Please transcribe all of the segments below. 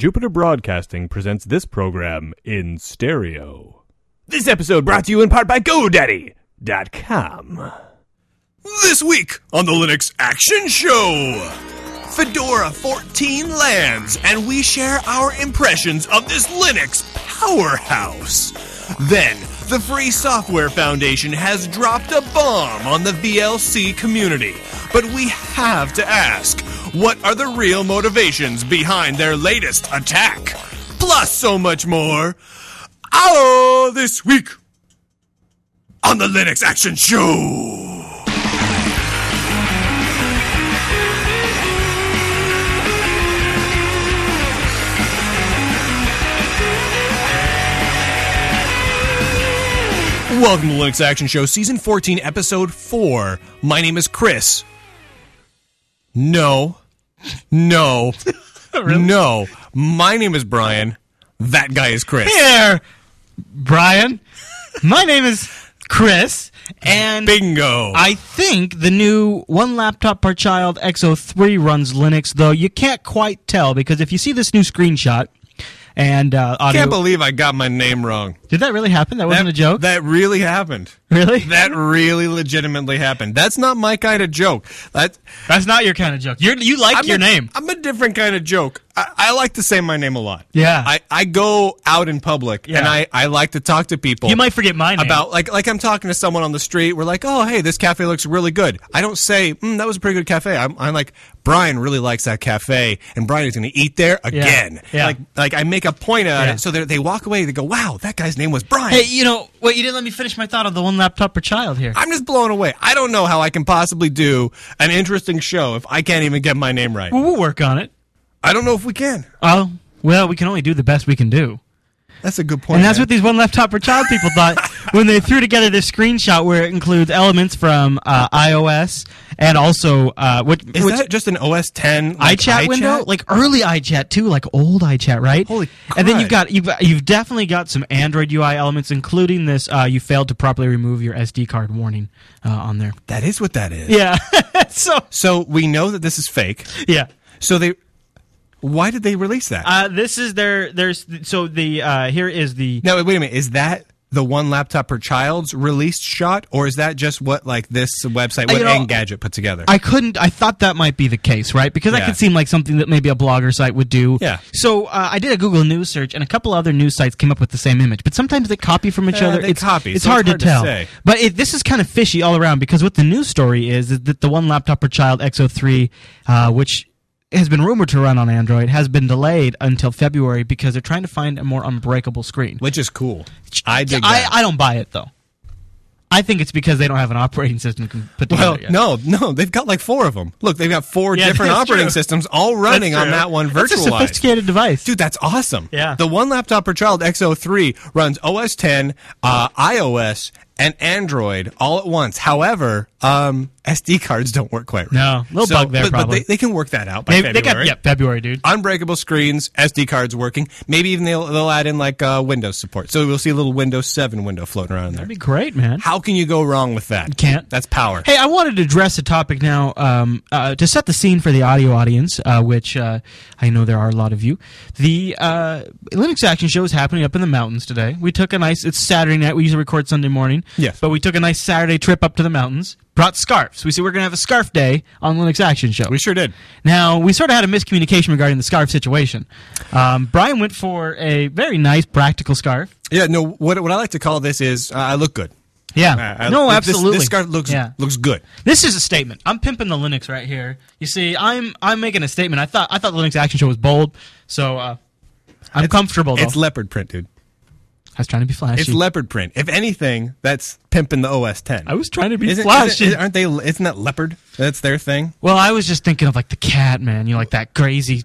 Jupiter Broadcasting presents this program in stereo. This episode brought to you in part by GoDaddy.com. This week on the Linux Action Show, Fedora 14 lands, and we share our impressions of this Linux powerhouse. Then, the Free Software Foundation has dropped a bomb on the VLC community. But we have to ask, what are the real motivations behind their latest attack? Plus so much more. This week on the Linux Action Show. Welcome to the Linux Action Show, Season 14, Episode 4. My name is Chris. No. Really? No. My name is Brian. That guy is Chris. Hey there, Brian. My name is Chris, and Bingo. I think the new One Laptop Per Child X03 runs Linux, though you can't quite tell, because if you see this new screenshot, and audio... Can't believe I got my name wrong. Did that really happen? That wasn't a joke? That really happened. Really? That really legitimately happened. That's not my kind of joke. That's not your kind of joke. You like your name. I'm a different kind of joke. I like to say my name a lot. Yeah. I go out in public, and I like to talk to people. You might forget my name. About, like I'm talking to someone on the street. We're like, oh, hey, this cafe looks really good. I don't say, that was a pretty good cafe. I'm like, Brian really likes that cafe, and Brian is going to eat there again. Yeah. Like I make a point of it, so they walk away, they go, wow, that guy's name was Brian. Hey, you didn't let me finish my thought on the One Laptop Per Child here. I'm just blown away. I don't know how I can possibly do an interesting show if I can't even get my name right. Well, we'll work on it. I don't know if we can. Oh, well, we can only do the best we can do. That's a good point. And that's what these One Laptop Per Child people thought when they threw together this screenshot where it includes elements from iOS and also Is that just an OS 10 iChat window, like early iChat too, like old iChat, right? Holy crap. And then you've definitely got some Android UI elements, including this. You failed to properly remove your SD card warning on there. That is what that is. Yeah. So we know that this is fake. Yeah. Why did they release that? This is here is the... No, wait a minute. Is that the One Laptop Per Child's released shot, or is that just what this website, Engadget put together? I thought that might be the case, right? Because that could seem like something that maybe a blogger site would do. Yeah. So I did a Google News search, and a couple other news sites came up with the same image. But sometimes they copy from each other. It's hard to tell. Say. But this is kind of fishy all around, because what the news story is that the One Laptop Per Child X03, which has been rumored to run on Android, has been delayed until February because they're trying to find a more unbreakable screen. Which is cool. I dig that. I don't buy it, though. I think it's because they don't have an operating system put together yet. No, they've got like 4 of them. Look, they've got 4 different operating systems all running on that one virtualized. It's a sophisticated device. Dude, that's awesome. Yeah. The One Laptop Per Child X03 runs OS 10, iOS, and Android all at once. However, SD cards don't work quite right. No, little bug there probably. But they can work that out by February. February, dude. Unbreakable screens, SD cards working. Maybe even they'll add in like Windows support. So we'll see a little Windows 7 window floating around in there. That'd be great, man. How can you go wrong with that? You can't. That's power. Hey, I wanted to address a topic now to set the scene for the audio audience, which I know there are a lot of you. The Linux Action Show is happening up in the mountains today. We took it's Saturday night. We usually record Sunday morning. Yes. But we took a nice Saturday trip up to the mountains. Brought scarves. We said we're going to have a scarf day on Linux Action Show. We sure did. Now, we sort of had a miscommunication regarding the scarf situation. Brian went for a very nice, practical scarf. Yeah, no, what I like to call this is I look good. Yeah. Absolutely. This scarf looks good. This is a statement. I'm pimping the Linux right here. You see, I'm making a statement. I thought the Linux Action Show was bold, so I'm comfortable, though. It's leopard print, dude. I was trying to be flashy. It's leopard print. If anything, that's pimping the OS 10. I was trying to be flashy. Isn't that leopard? That's their thing? Well, I was just thinking of like the cat, man. You know, like that crazy...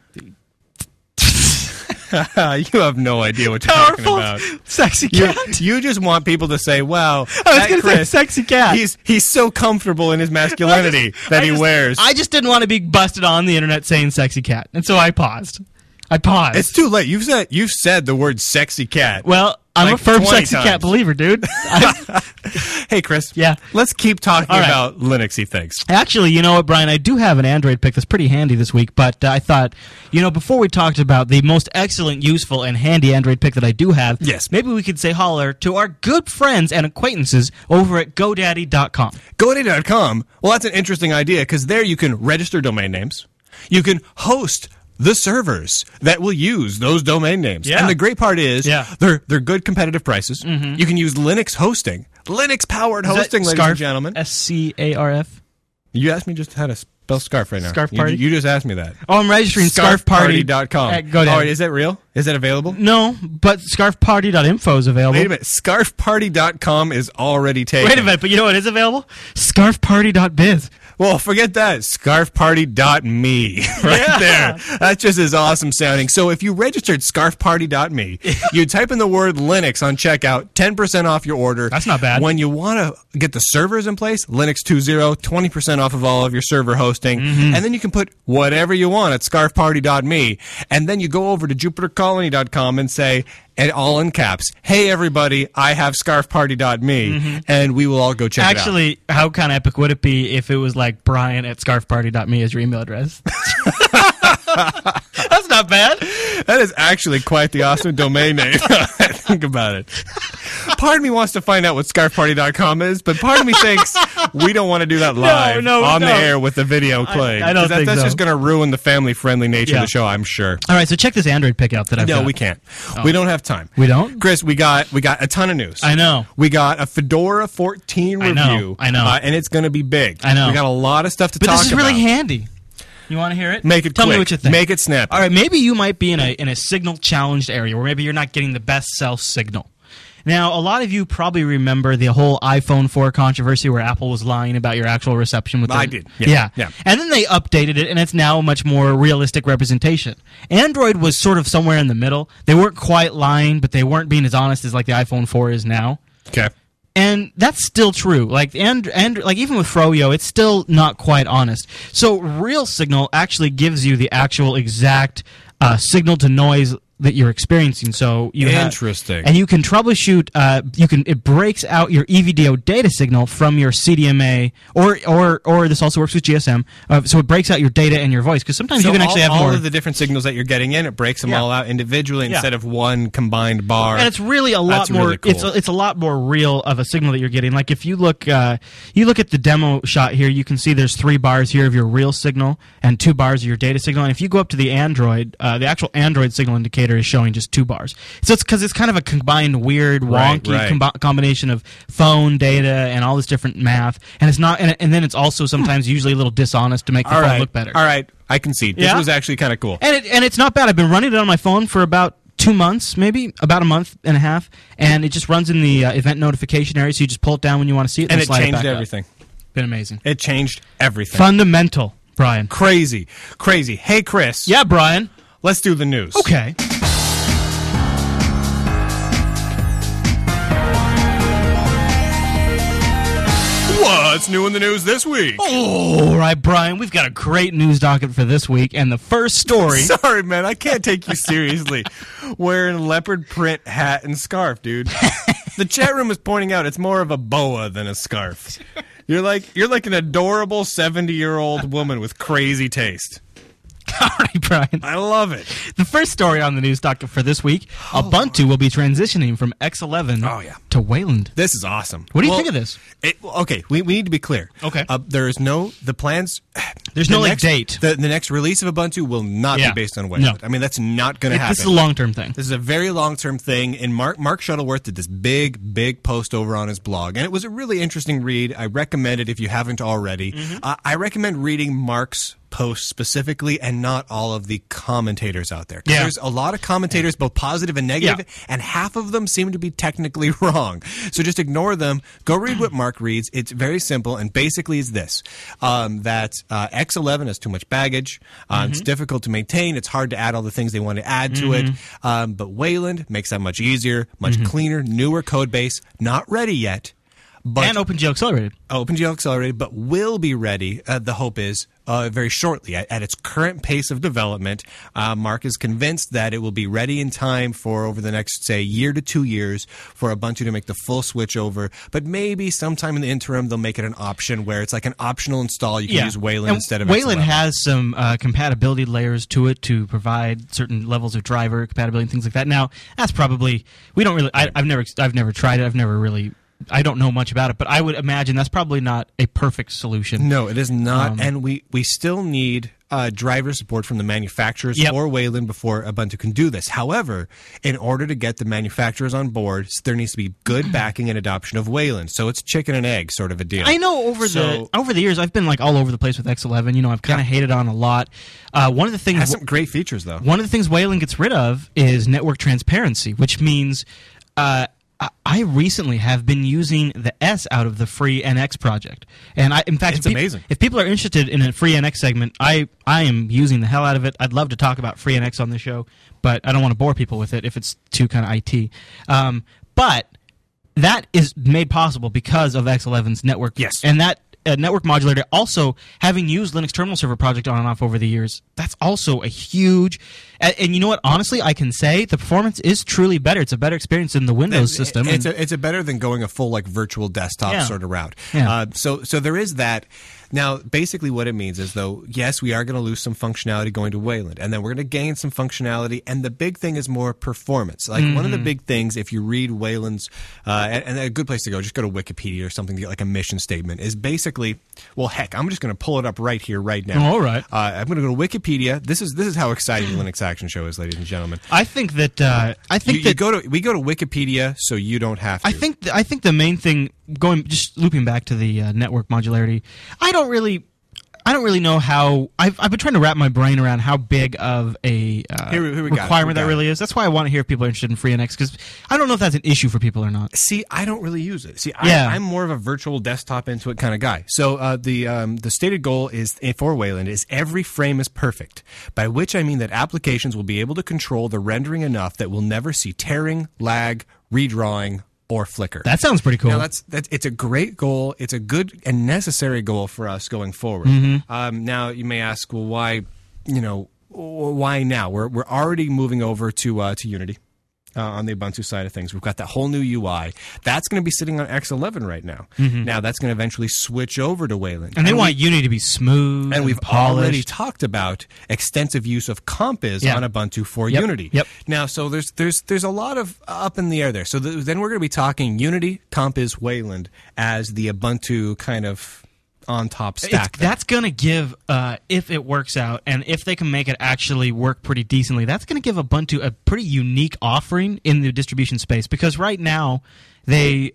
You have no idea what you're talking about. Sexy cat. You just want people to say, wow, I was going to say sexy cat. He's so comfortable in his masculinity that he wears. I just didn't want to be busted on the internet saying sexy cat, and so I paused. It's too late. You've said the word sexy cat. Well, I'm like a firm sexy times. cat believer, dude. Hey, Chris. Yeah. Let's keep talking All right. about Linuxy things. Actually, you know what, Brian? I do have an Android pick that's pretty handy this week, but I thought, before we talked about the most excellent, useful, and handy Android pick that I do have, Yes. maybe we could say holler to our good friends and acquaintances over at GoDaddy.com. GoDaddy.com. Well, that's an interesting idea because there you can register domain names. You can host the servers that will use those domain names. Yeah. And the great part is Yeah. they're good competitive prices. Mm-hmm. You can use Linux hosting. Linux-powered hosting, ladies and gentlemen. SCARF. You asked me just how to spell scarf right now. Scarf Party? You just asked me that. Oh, I'm registering Scarfparty.com. at GoDaddy. Oh, is that real? Is that available? No, but scarfparty.info is available. Wait a minute. Scarfparty.com is already taken. Wait a minute, but you know what is available? Scarfparty.biz. Well, forget that. Scarfparty.me right there. That's just as awesome sounding. So if you registered scarfparty.me, you type in the word Linux on checkout, 10% off your order. That's not bad. When you want to get the servers in place, Linux 2.0, 20% off of all of your server hosting. Mm-hmm. And then you can put whatever you want at scarfparty.me. And then you go over to jupitercolony.com and say, and all in caps, hey, everybody, I have scarfparty.me, and we will all go check it out. Actually, how kind of epic would it be if it was like Brian at scarfparty.me as your email address? That's not bad. That is actually quite the awesome domain name. Think about it. Part of me wants to find out what scarfparty.com is, but part of me thinks we don't want to do that live on the air with the video playing. I don't think that's so. just going to ruin the family-friendly nature of the show, I'm sure. All right, so check this Android pick out that I've got. No, we can't. We don't have time. We don't? Chris, we got a ton of news. I know. We got a Fedora 14 review. I know. And it's going to be big. I know. We got a lot of stuff to But talk about. this is really handy. You want to hear it? Make it Tell quick. me what you think. Make it snappy. All right, maybe you might be in a signal-challenged area where maybe you're not getting the best cell signal. Now, a lot of you probably remember the whole iPhone 4 controversy where Apple was lying about your actual reception with I did. Yeah. And then they updated it, and it's now a much more realistic representation. Android was sort of somewhere in the middle. They weren't quite lying, but they weren't being as honest as like the iPhone 4 is now. Okay. And that's still true. Like and like even with Froyo, it's still not quite honest. So Real Signal actually gives you the actual exact signal to noise that you're experiencing. So you Interesting. and you can troubleshoot. It breaks out your EVDO data signal from your CDMA, or this also works with GSM. So it breaks out your data and your voice because sometimes you can actually have all more. of the different signals that you're getting in. It breaks them all out individually instead of one combined bar. And it's really a lot That's more. really cool. It's a lot more real of a signal that you're getting. Like if you look at the demo shot here, you can see there's 3 bars here of your real signal and 2 bars of your data signal. And if you go up to the Android, the actual Android signal indicator is showing just 2 bars. So it's because it's kind of a combined, weird, wonky combination of phone data and all this different math. And it's not. And then it's also sometimes usually a little dishonest to make the phone look better. All right, I concede. This was actually kind of cool. And it's not bad. I've been running it on my phone for about 2 months, maybe about a month and a half, and it just runs in the event notification area. So you just pull it down when you want to see it, And it slide changed back up. everything. Been amazing. It changed everything. Fundamental, Brian. Crazy. Hey, Chris. Yeah, Brian. Let's do the news. Okay. What's new in the news this week? All right, Brian, we've got a great news docket for this week, and the first story... Sorry, man, I can't take you seriously. Wearing leopard print hat and scarf, dude. The chat room is pointing out it's more of a boa than a scarf. You're like an adorable 70-year-old woman with crazy taste. All right, Brian. I love it. The first story on the news docket for this week, Ubuntu will be transitioning from X11 to Wayland. This is awesome. What do you think of this? Okay, we need to be clear. Okay. There is the plans... There's no date. The next release of Ubuntu will not be based on Wayland. No. I mean, that's not going to happen. This is a long-term thing. This is a very long-term thing, and Mark Shuttleworth did this big post over on his blog, and it was a really interesting read. I recommend it if you haven't already. I recommend reading Mark's post specifically and not all of the commentators out there. Yeah. There's a lot of commentators, both positive and negative, and half of them seem to be technically wrong. So just ignore them. Go read what Mark reads. It's very simple, and basically is this, that X11 has too much baggage. It's difficult to maintain. It's hard to add all the things they want to add to it. But Wayland makes that much easier, much cleaner, newer code base. Not ready yet. But And OpenGL Accelerated. OpenGL Accelerated, but will be ready, the hope is, very shortly. At its current pace of development, Mark is convinced that it will be ready in time for over the next, say, year to 2 years for Ubuntu to make the full switch over. But maybe sometime in the interim, they'll make it an option where it's like an optional install. You can use Wayland instead of Wayland XLM. has some compatibility layers to it to provide certain levels of driver compatibility and things like that. Now, that's probably we don't really. I've never tried it. I've never really. I don't know much about it, but I would imagine that's probably not a perfect solution. No, it is not, and we still need driver support from the manufacturers or Wayland before Ubuntu can do this. However, in order to get the manufacturers on board, there needs to be good backing and adoption of Wayland. So it's chicken and egg sort of a deal. I know over the years, I've been like all over the place with X11. You know, I've kind of hated on a lot. One of the things it has some great features, though. One of the things Wayland gets rid of is network transparency, which means I recently have been using the S out of the free NX project, and in fact, it's amazing. If people are interested in a free NX segment, I am using the hell out of it. I'd love to talk about free NX on the show, but I don't want to bore people with it if it's too kind of IT. But that is made possible because of X11's network, and that. Network modularity. Also, having used Linux Terminal Server project on and off over the years, that's also a huge. And you know what? Honestly, I can say the performance is truly better. It's a better experience than the Windows system. It's a better than going a full like virtual desktop sort of route. Yeah. So there is that. Now, basically what it means is, though, yes, we are going to lose some functionality going to Wayland, and then we're going to gain some functionality, and the big thing is more performance. Like, one of the big things, if you read Wayland's, and a good place to go, just go to Wikipedia or something to get like a mission statement, is basically, well, heck, I'm just going to pull it up right here, right now. Oh, all right. I'm going to go to Wikipedia. This is how exciting the Linux Action Show is, ladies and gentlemen. I think that we go to Wikipedia, so you don't have to. I think the main thing, just looping back to the network modularity, I don't really know how. I've been trying to wrap my brain around how big of a requirement that really is. That's why I want to hear if people are interested in FreeNX, because I don't know if that's an issue for people or not. See, I don't really use it. See, I'm more of a virtual desktop into it kind of guy. So the stated goal is for Wayland is every frame is perfect, by which I mean that applications will be able to control the rendering enough that we'll never see tearing, lag, redrawing, or flicker. That sounds pretty cool. Now it's a great goal. It's a good and necessary goal for us going forward. Now you may ask, well, why? Why now? We're already moving over to Unity on the Ubuntu side of things. We've got that whole new UI that's going to be sitting on X11 right now. Now that's going to eventually switch over to Wayland, and they want Unity to be smooth. And we've polished. already talked about extensive use of Compiz on Ubuntu for Unity. Now, so there's a lot of up in the air there. So then we're going to be talking Unity, Compiz, Wayland as the Ubuntu kind of on top stack. That's going to give, if it works out, and if they can make it actually work pretty decently, that's going to give Ubuntu a pretty unique offering in the distribution space. Because right now, they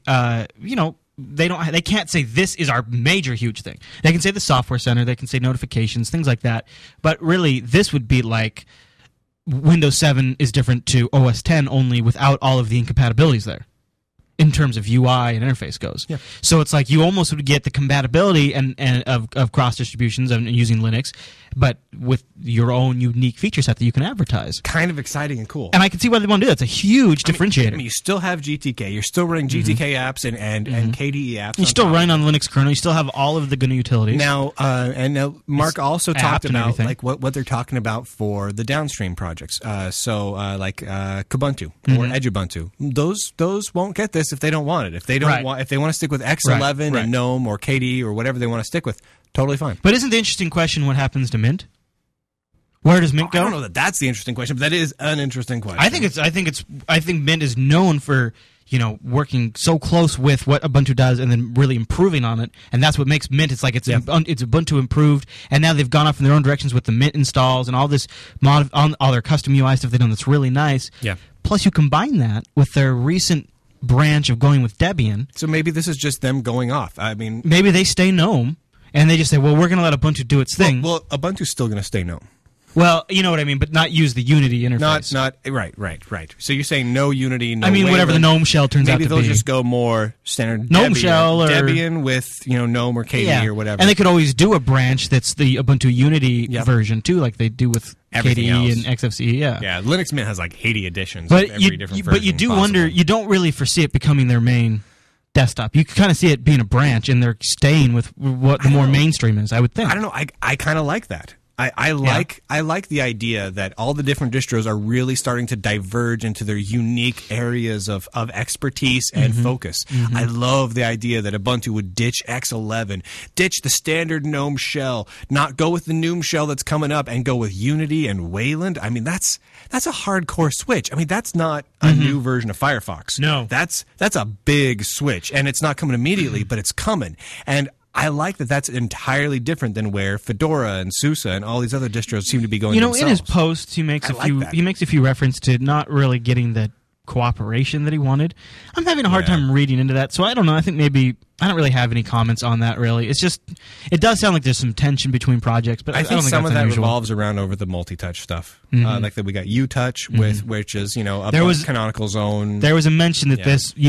can't say this is our major huge thing. They can say the Software Center, they can say notifications, things like that. But really, this would be like Windows 7 is different to OS 10 only without all of the incompatibilities there, in terms of UI and interface goes. So it's like you almost would get the compatibility and of cross distributions and using Linux, but with your own unique feature set that you can advertise. Kind of exciting and cool. And I can see why they want to do that. It's a huge differentiator. I mean, you still have GTK. You're still running GTK apps and KDE apps. You're still running on Linux kernel. You still have all of the GNU utilities. Now, Mark also talked about like what they're talking about for the downstream projects. Like Kubuntu or Edubuntu. Those won't get this if they don't want it. If they don't want, if they want to stick with X11 and GNOME or KDE or whatever they want to stick with, totally fine. But isn't the interesting question what happens to Mint? Where does Mint go? I don't know that's the interesting question, but that is an interesting question. I think Mint is known for working so close with what Ubuntu does and then really improving on it, and that's what makes Mint. It's like it's Ubuntu improved, and now they've gone off in their own directions with the Mint installs and all this on all their custom UI stuff they've done that's really nice. Yeah. Plus, you combine that with their recent branch of going with Debian. So maybe this is just them going off. I mean, maybe they stay GNOME and they just say, well, we're going to let Ubuntu do its thing. Well, Ubuntu's still going to stay GNOME. Well, you know what I mean, but not use the Unity interface. Not right. So you're saying no Unity, no Whatever Wayland. the GNOME shell turns out to be. Maybe they'll just go more standard GNOME shell or Debian with GNOME or KDE or whatever. And they could always do a branch that's the Ubuntu Unity version too, like they do with everything KDE else. and XFCE. Yeah, Linux Mint has like 80 editions. But of every different version you do possible. wonder. You don't really foresee it becoming their main desktop. You can kind of see it being a branch, and they're staying with what the more mainstream is, I would think. I don't know. I kind of like that. I like the idea that all the different distros are really starting to diverge into their unique areas of expertise and focus. I love the idea that Ubuntu would ditch X11, ditch the standard GNOME shell, not go with the Noom shell that's coming up, and go with Unity and Wayland. I mean, that's a hardcore switch. I mean, that's not a new version of Firefox. No. That's a big switch, and it's not coming immediately, but it's coming. And I like that that's entirely different than where Fedora and SUSE and all these other distros seem to be going themselves. In his posts, he makes a few reference to not really getting the cooperation that he wanted. I'm having a hard time reading into that, so I don't know. I think maybe I don't really have any comments on that, really. It's just, it does sound like there's some tension between projects, but I don't think some of that unusual. revolves around over the multi-touch stuff. Like that we got UTouch with, which is, Canonical's own. There was a mention that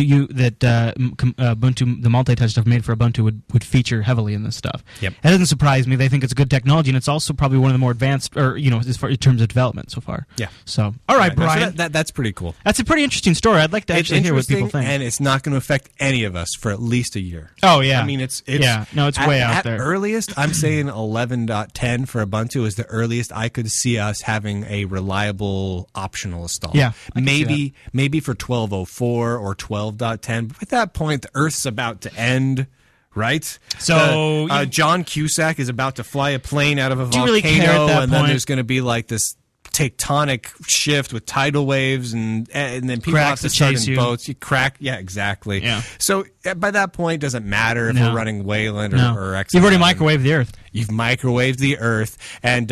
Ubuntu, the multi-touch stuff made for Ubuntu would feature heavily in this stuff. Yep. That doesn't surprise me. They think it's a good technology, and it's also probably one of the more advanced, or as far in terms of development so far. Yeah. So, all right, Brian. So that's pretty cool. That's a pretty interesting story. I'd like to actually hear what people think. And it's not going to affect any of us for at least a year. Oh, yeah. I mean, it's way out there. At earliest, I'm saying 11.10 for Ubuntu is the earliest I could see us having a reliable optional install. Yeah, maybe for 12.04 or 12.10. But at that point, the Earth's about to end. Right? So John Cusack is about to fly a plane out of a volcano, really care at that and point? then there's going to be like this tectonic shift with tidal waves, and then people have to start in boats. You crack, yeah, exactly. Yeah. So by that point, it doesn't matter if we're running Wayland or X. You've already microwaved the Earth. You've microwaved the Earth, and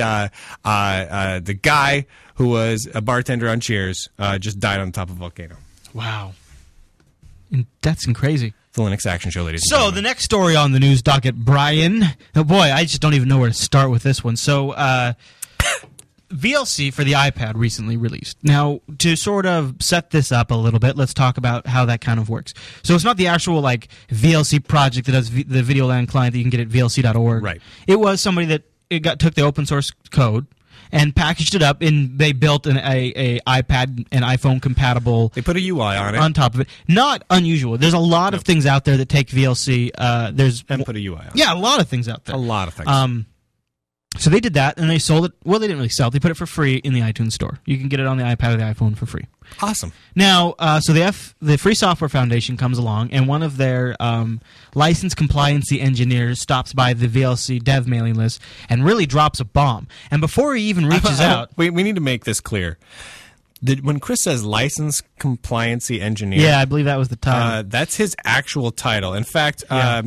the guy who was a bartender on Cheers just died on top of a volcano. Wow, that's crazy. The Linux Action Show, ladies and So, gentlemen. the next story on the news docket, Brian. Oh, boy, I just don't even know where to start with this one. So, VLC for the iPad recently released. Now, to sort of set this up a little bit, let's talk about how that kind of works. So, it's not the actual, VLC project that does the Videoland client that you can get at VLC.org. Right. It was somebody that took the open source code and packaged it up, and they built a iPad and iPhone compatible. They put a UI on it. On top of it. Not unusual. There's a lot of things out there that take VLC. And put a UI on it. Yeah, a lot of things out there. A lot of things. So they did that, and they sold it. Well, they didn't really sell it. They put it for free in the iTunes store. You can get it on the iPad or the iPhone for free. Awesome. Now, so the Free Software Foundation comes along, and one of their license compliancy engineers stops by the VLC dev mailing list and really drops a bomb. And before he even reaches out... We need to make this clear. When Chris says license compliancy engineer... Yeah, I believe that was the title. That's his actual title. In fact...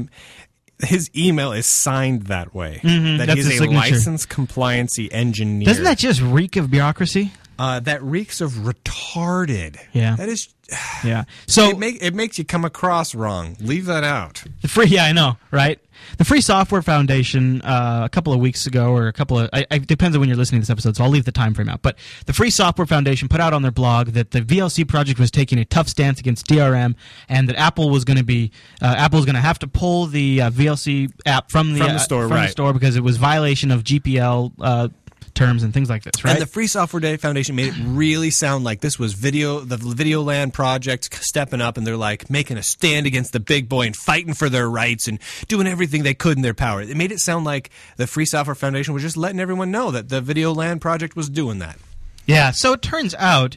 his email is signed that way. That That's he's his a signature. license compliancy engineer. Doesn't that just reek of bureaucracy? That reeks of retarded. Yeah. That is... Yeah. So it makes you come across wrong. Leave that out. I know, right? The Free Software Foundation, a couple of weeks ago, or it depends on when you're listening to this episode, so I'll leave the time frame out. But the Free Software Foundation put out on their blog that the VLC project was taking a tough stance against DRM, and that Apple was going to have to pull the VLC app from the store because it was violation of GPL terms and things like this, right? And the Free Software Foundation made it really sound like this was the Videoland project stepping up, and they're like making a stand against the big boy and fighting for their rights and doing everything they could in their power. It made it sound like the Free Software Foundation was just letting everyone know that the Videoland project was doing that. Yeah, so it turns out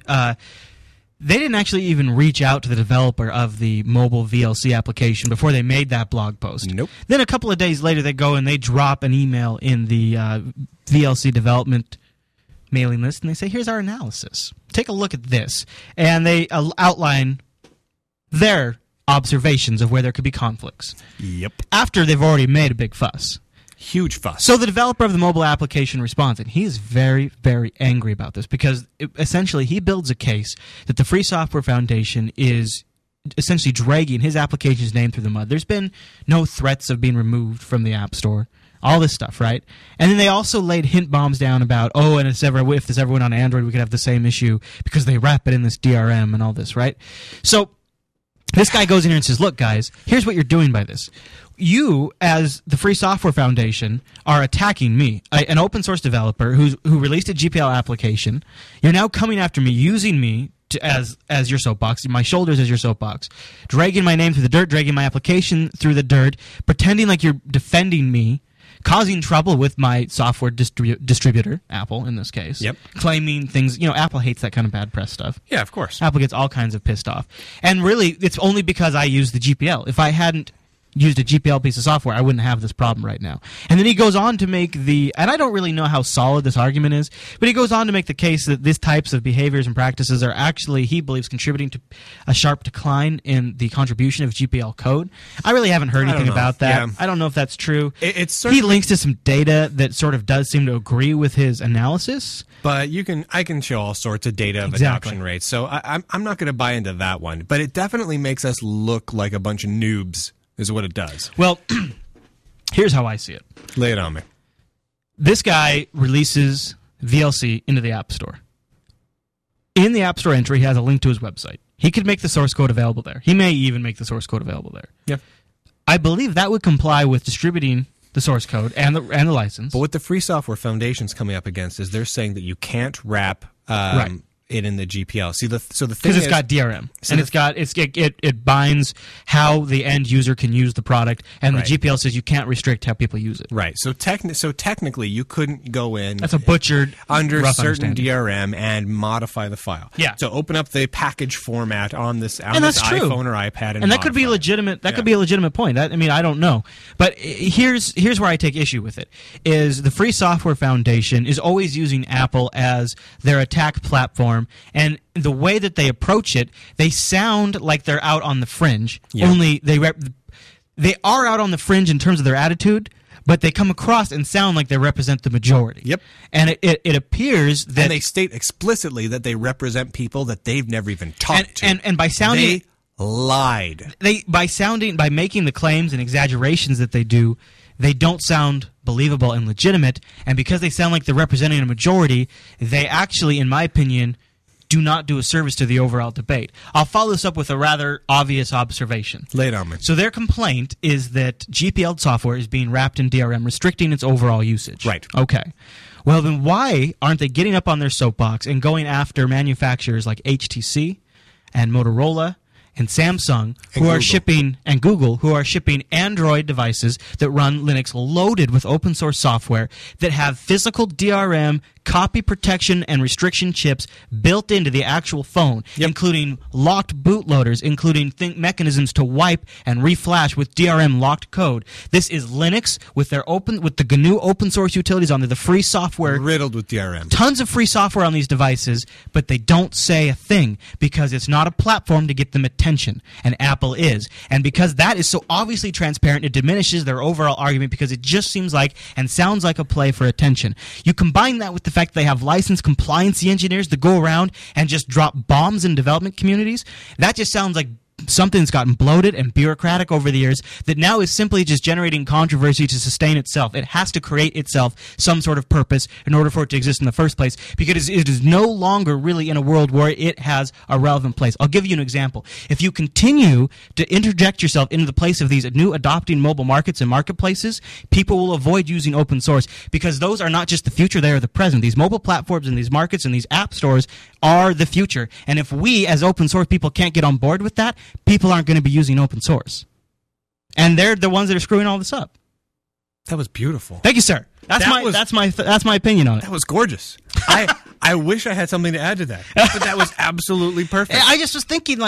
they didn't actually even reach out to the developer of the mobile VLC application before they made that blog post. Nope. Then a couple of days later, they go and they drop an email in the VLC development mailing list, and they say, here's our analysis. Take a look at this. And they outline their observations of where there could be conflicts. Yep. After they've already made a big fuss. Huge fuss. So the developer of the mobile application responds, and he is very, very angry about this because essentially he builds a case that the Free Software Foundation is essentially dragging his application's name through the mud. There's been no threats of being removed from the App Store. All this stuff, right? And then they also laid hint bombs down about, and if this ever went on Android, we could have the same issue because they wrap it in this DRM and all this, right? So this guy goes in here and says, look, guys, here's what you're doing by this. You, as the Free Software Foundation, are attacking me, an open source developer who released a GPL application. You're now coming after me, using me as your soapbox, my shoulders as your soapbox, dragging my name through the dirt, dragging my application through the dirt, pretending like you're defending me, causing trouble with my software distributor, Apple in this case. Yep. Claiming things, Apple hates that kind of bad press stuff. Yeah, of course. Apple gets all kinds of pissed off. And really, it's only because I use the GPL. If I hadn't used a GPL piece of software, I wouldn't have this problem right now. And then he goes on to make and I don't really know how solid this argument is, but he goes on to make the case that these types of behaviors and practices are actually, he believes, contributing to a sharp decline in the contribution of GPL code. I really haven't heard anything about that. Yeah. I don't know if that's true. It's he links to some data that sort of does seem to agree with his analysis. But I can show all sorts of data of adoption rates, so I'm not going to buy into that one. But it definitely makes us look like a bunch of noobs, is what it does. Well, here's how I see it. Lay it on me. This guy releases VLC into the App Store. In the App Store entry, he has a link to his website. He could make the source code available there. He may even make the source code available there. Yeah. I believe that would comply with distributing the source code and the license. But what the Free Software Foundation's coming up against is they're saying that you can't wrap it in the GPL. See, the thing because it's got DRM, and it binds how the end user can use the product, and the GPL says you can't restrict how people use it. Right. So technically, you couldn't go in. That's a butchered under rough certain DRM and modify the file. Yeah. So open up the package format on this and that's true. iPhone or iPad, and that could be legitimate. That could be a legitimate point. I don't know, but here's where I take issue with it: is the Free Software Foundation is always using Apple as their attack platform. And the way that they approach it, they sound like they're out on the fringe. Yeah. Only they are out on the fringe in terms of their attitude, but they come across and sound like they represent the majority. Yep. And it appears that... And they state explicitly that they represent people that they've never even talked to. And by sounding... They lied. By making the claims and exaggerations that they do, they don't sound believable and legitimate. And because they sound like they're representing a majority, they actually, in my opinion, do not do a service to the overall debate. I'll follow this up with a rather obvious observation. Lay it on me. So their complaint is that GPL software is being wrapped in DRM, restricting its overall usage. Right. Okay. Well, then why aren't they getting up on their soapbox and going after manufacturers like HTC and Motorola and Samsung and Google, who are shipping Android devices that run Linux loaded with open source software that have physical DRM, copy protection, and restriction chips built into the actual phone, including locked bootloaders, including mechanisms to wipe and reflash with DRM locked code. This is Linux with the GNU open source utilities on there, the free software. Riddled with DRM. Tons of free software on these devices, but they don't say a thing because it's not a platform to get them attention, and Apple is. And because that is so obviously transparent, it diminishes their overall argument because it just seems like and sounds like a play for attention. You combine that with the fact they have licensed compliance engineers that go around and just drop bombs in development communities. That just sounds like something that's gotten bloated and bureaucratic over the years that now is simply just generating controversy to sustain itself. It has to create itself some sort of purpose in order for it to exist in the first place because it is no longer really in a world where it has a relevant place. I'll give you an example. If you continue to interject yourself into the place of these new adopting mobile markets and marketplaces, people will avoid using open source because those are not just the future, they are the present. These mobile platforms and these markets and these app stores are the future. And if we as open source people can't get on board with that, people aren't going to be using open source. And they're the ones that are screwing all this up. That was beautiful. Thank you, sir. That's my opinion on it. That was gorgeous. I wish I had something to add to that. But that was absolutely perfect. I just was thinking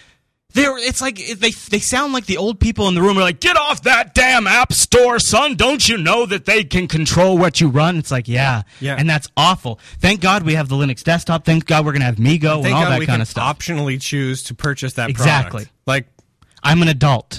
it's like they sound like the old people in the room are like, get off that damn app store, son. Don't you know that they can control what you run? It's like, yeah. And that's awful. Thank God we have the Linux desktop. Thank God we're going to have MeeGo and all that kind of stuff. Optionally choose to purchase that product. Like, I'm an adult.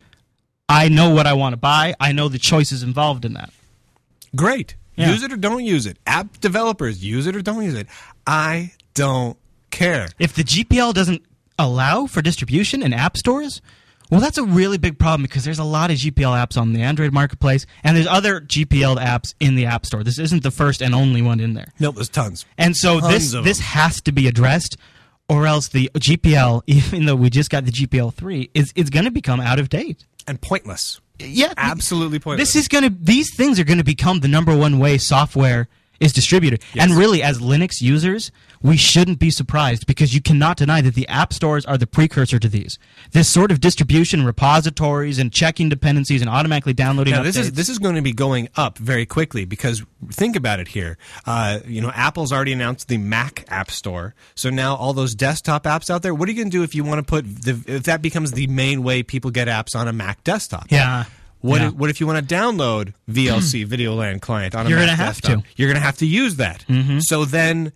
I know what I want to buy. I know the choices involved in that. Great. Yeah. Use it or don't use it. App developers, use it or don't use it. I don't care. If the GPL doesn't allow for distribution in app stores, well, that's a really big problem because there's a lot of GPL apps on the Android marketplace, and there's other GPL apps in the App Store. This isn't the first and only one in there. No, there's tons. And so this has to be addressed, or else the GPL, even though we just got the GPL 3, it's going to become out of date and pointless. Yeah, absolutely pointless. These things are going to become the number one way software is distributed. Yes. And really, as Linux users, we shouldn't be surprised because you cannot deny that the app stores are the precursor to these. This sort of distribution, repositories, and checking dependencies and automatically downloading updates. This is going to be going up very quickly because think about it here. Apple's already announced the Mac App Store. So now all those desktop apps out there, what are you going to do if you want to put if that becomes the main way people get apps on a Mac desktop? Yeah. What if you want to download VLC Videoland client on a You're Mac gonna desktop? have to. You're going to have to use that. So then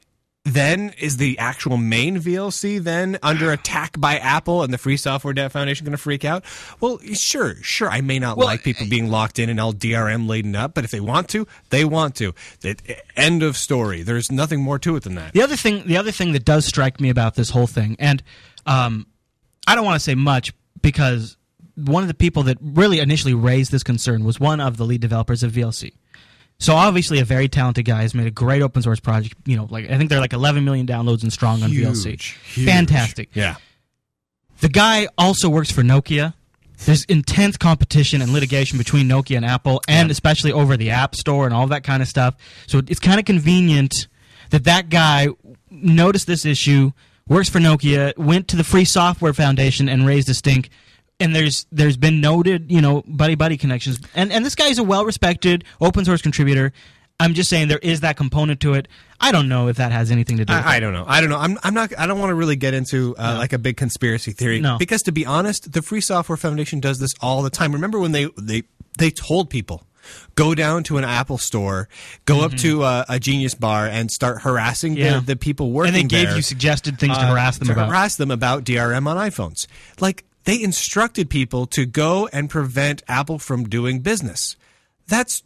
is the actual main VLC then under attack by Apple and the Free Software Foundation going to freak out? Well, sure. I may not like people being locked in and all DRM laden up, but if they want to, they want to. End of story. There's nothing more to it than that. The other thing that does strike me about this whole thing, and I don't want to say much because one of the people that really initially raised this concern was one of the lead developers of VLC. So obviously a very talented guy has made a great open source project. I think they're like 11 million downloads and strong on VLC. Huge. Fantastic. Yeah. The guy also works for Nokia. There's intense competition and litigation between Nokia and Apple, and especially over the App Store and all that kind of stuff. So it's kind of convenient that guy noticed this issue, works for Nokia, went to the Free Software Foundation and raised a stink. And there's been noted, buddy connections. And this guy's a well-respected open source contributor. I'm just saying there is that component to it. I don't know if that has anything to do with it. I don't know. I don't want to really get into like a big conspiracy theory. No. Because to be honest, the Free Software Foundation does this all the time. Remember when they told people, go down to an Apple store, go up to a Genius Bar and start harassing the people working there. And they gave you suggested things to harass them about. Harass them about DRM on iPhones. Like, they instructed people to go and prevent Apple from doing business. That's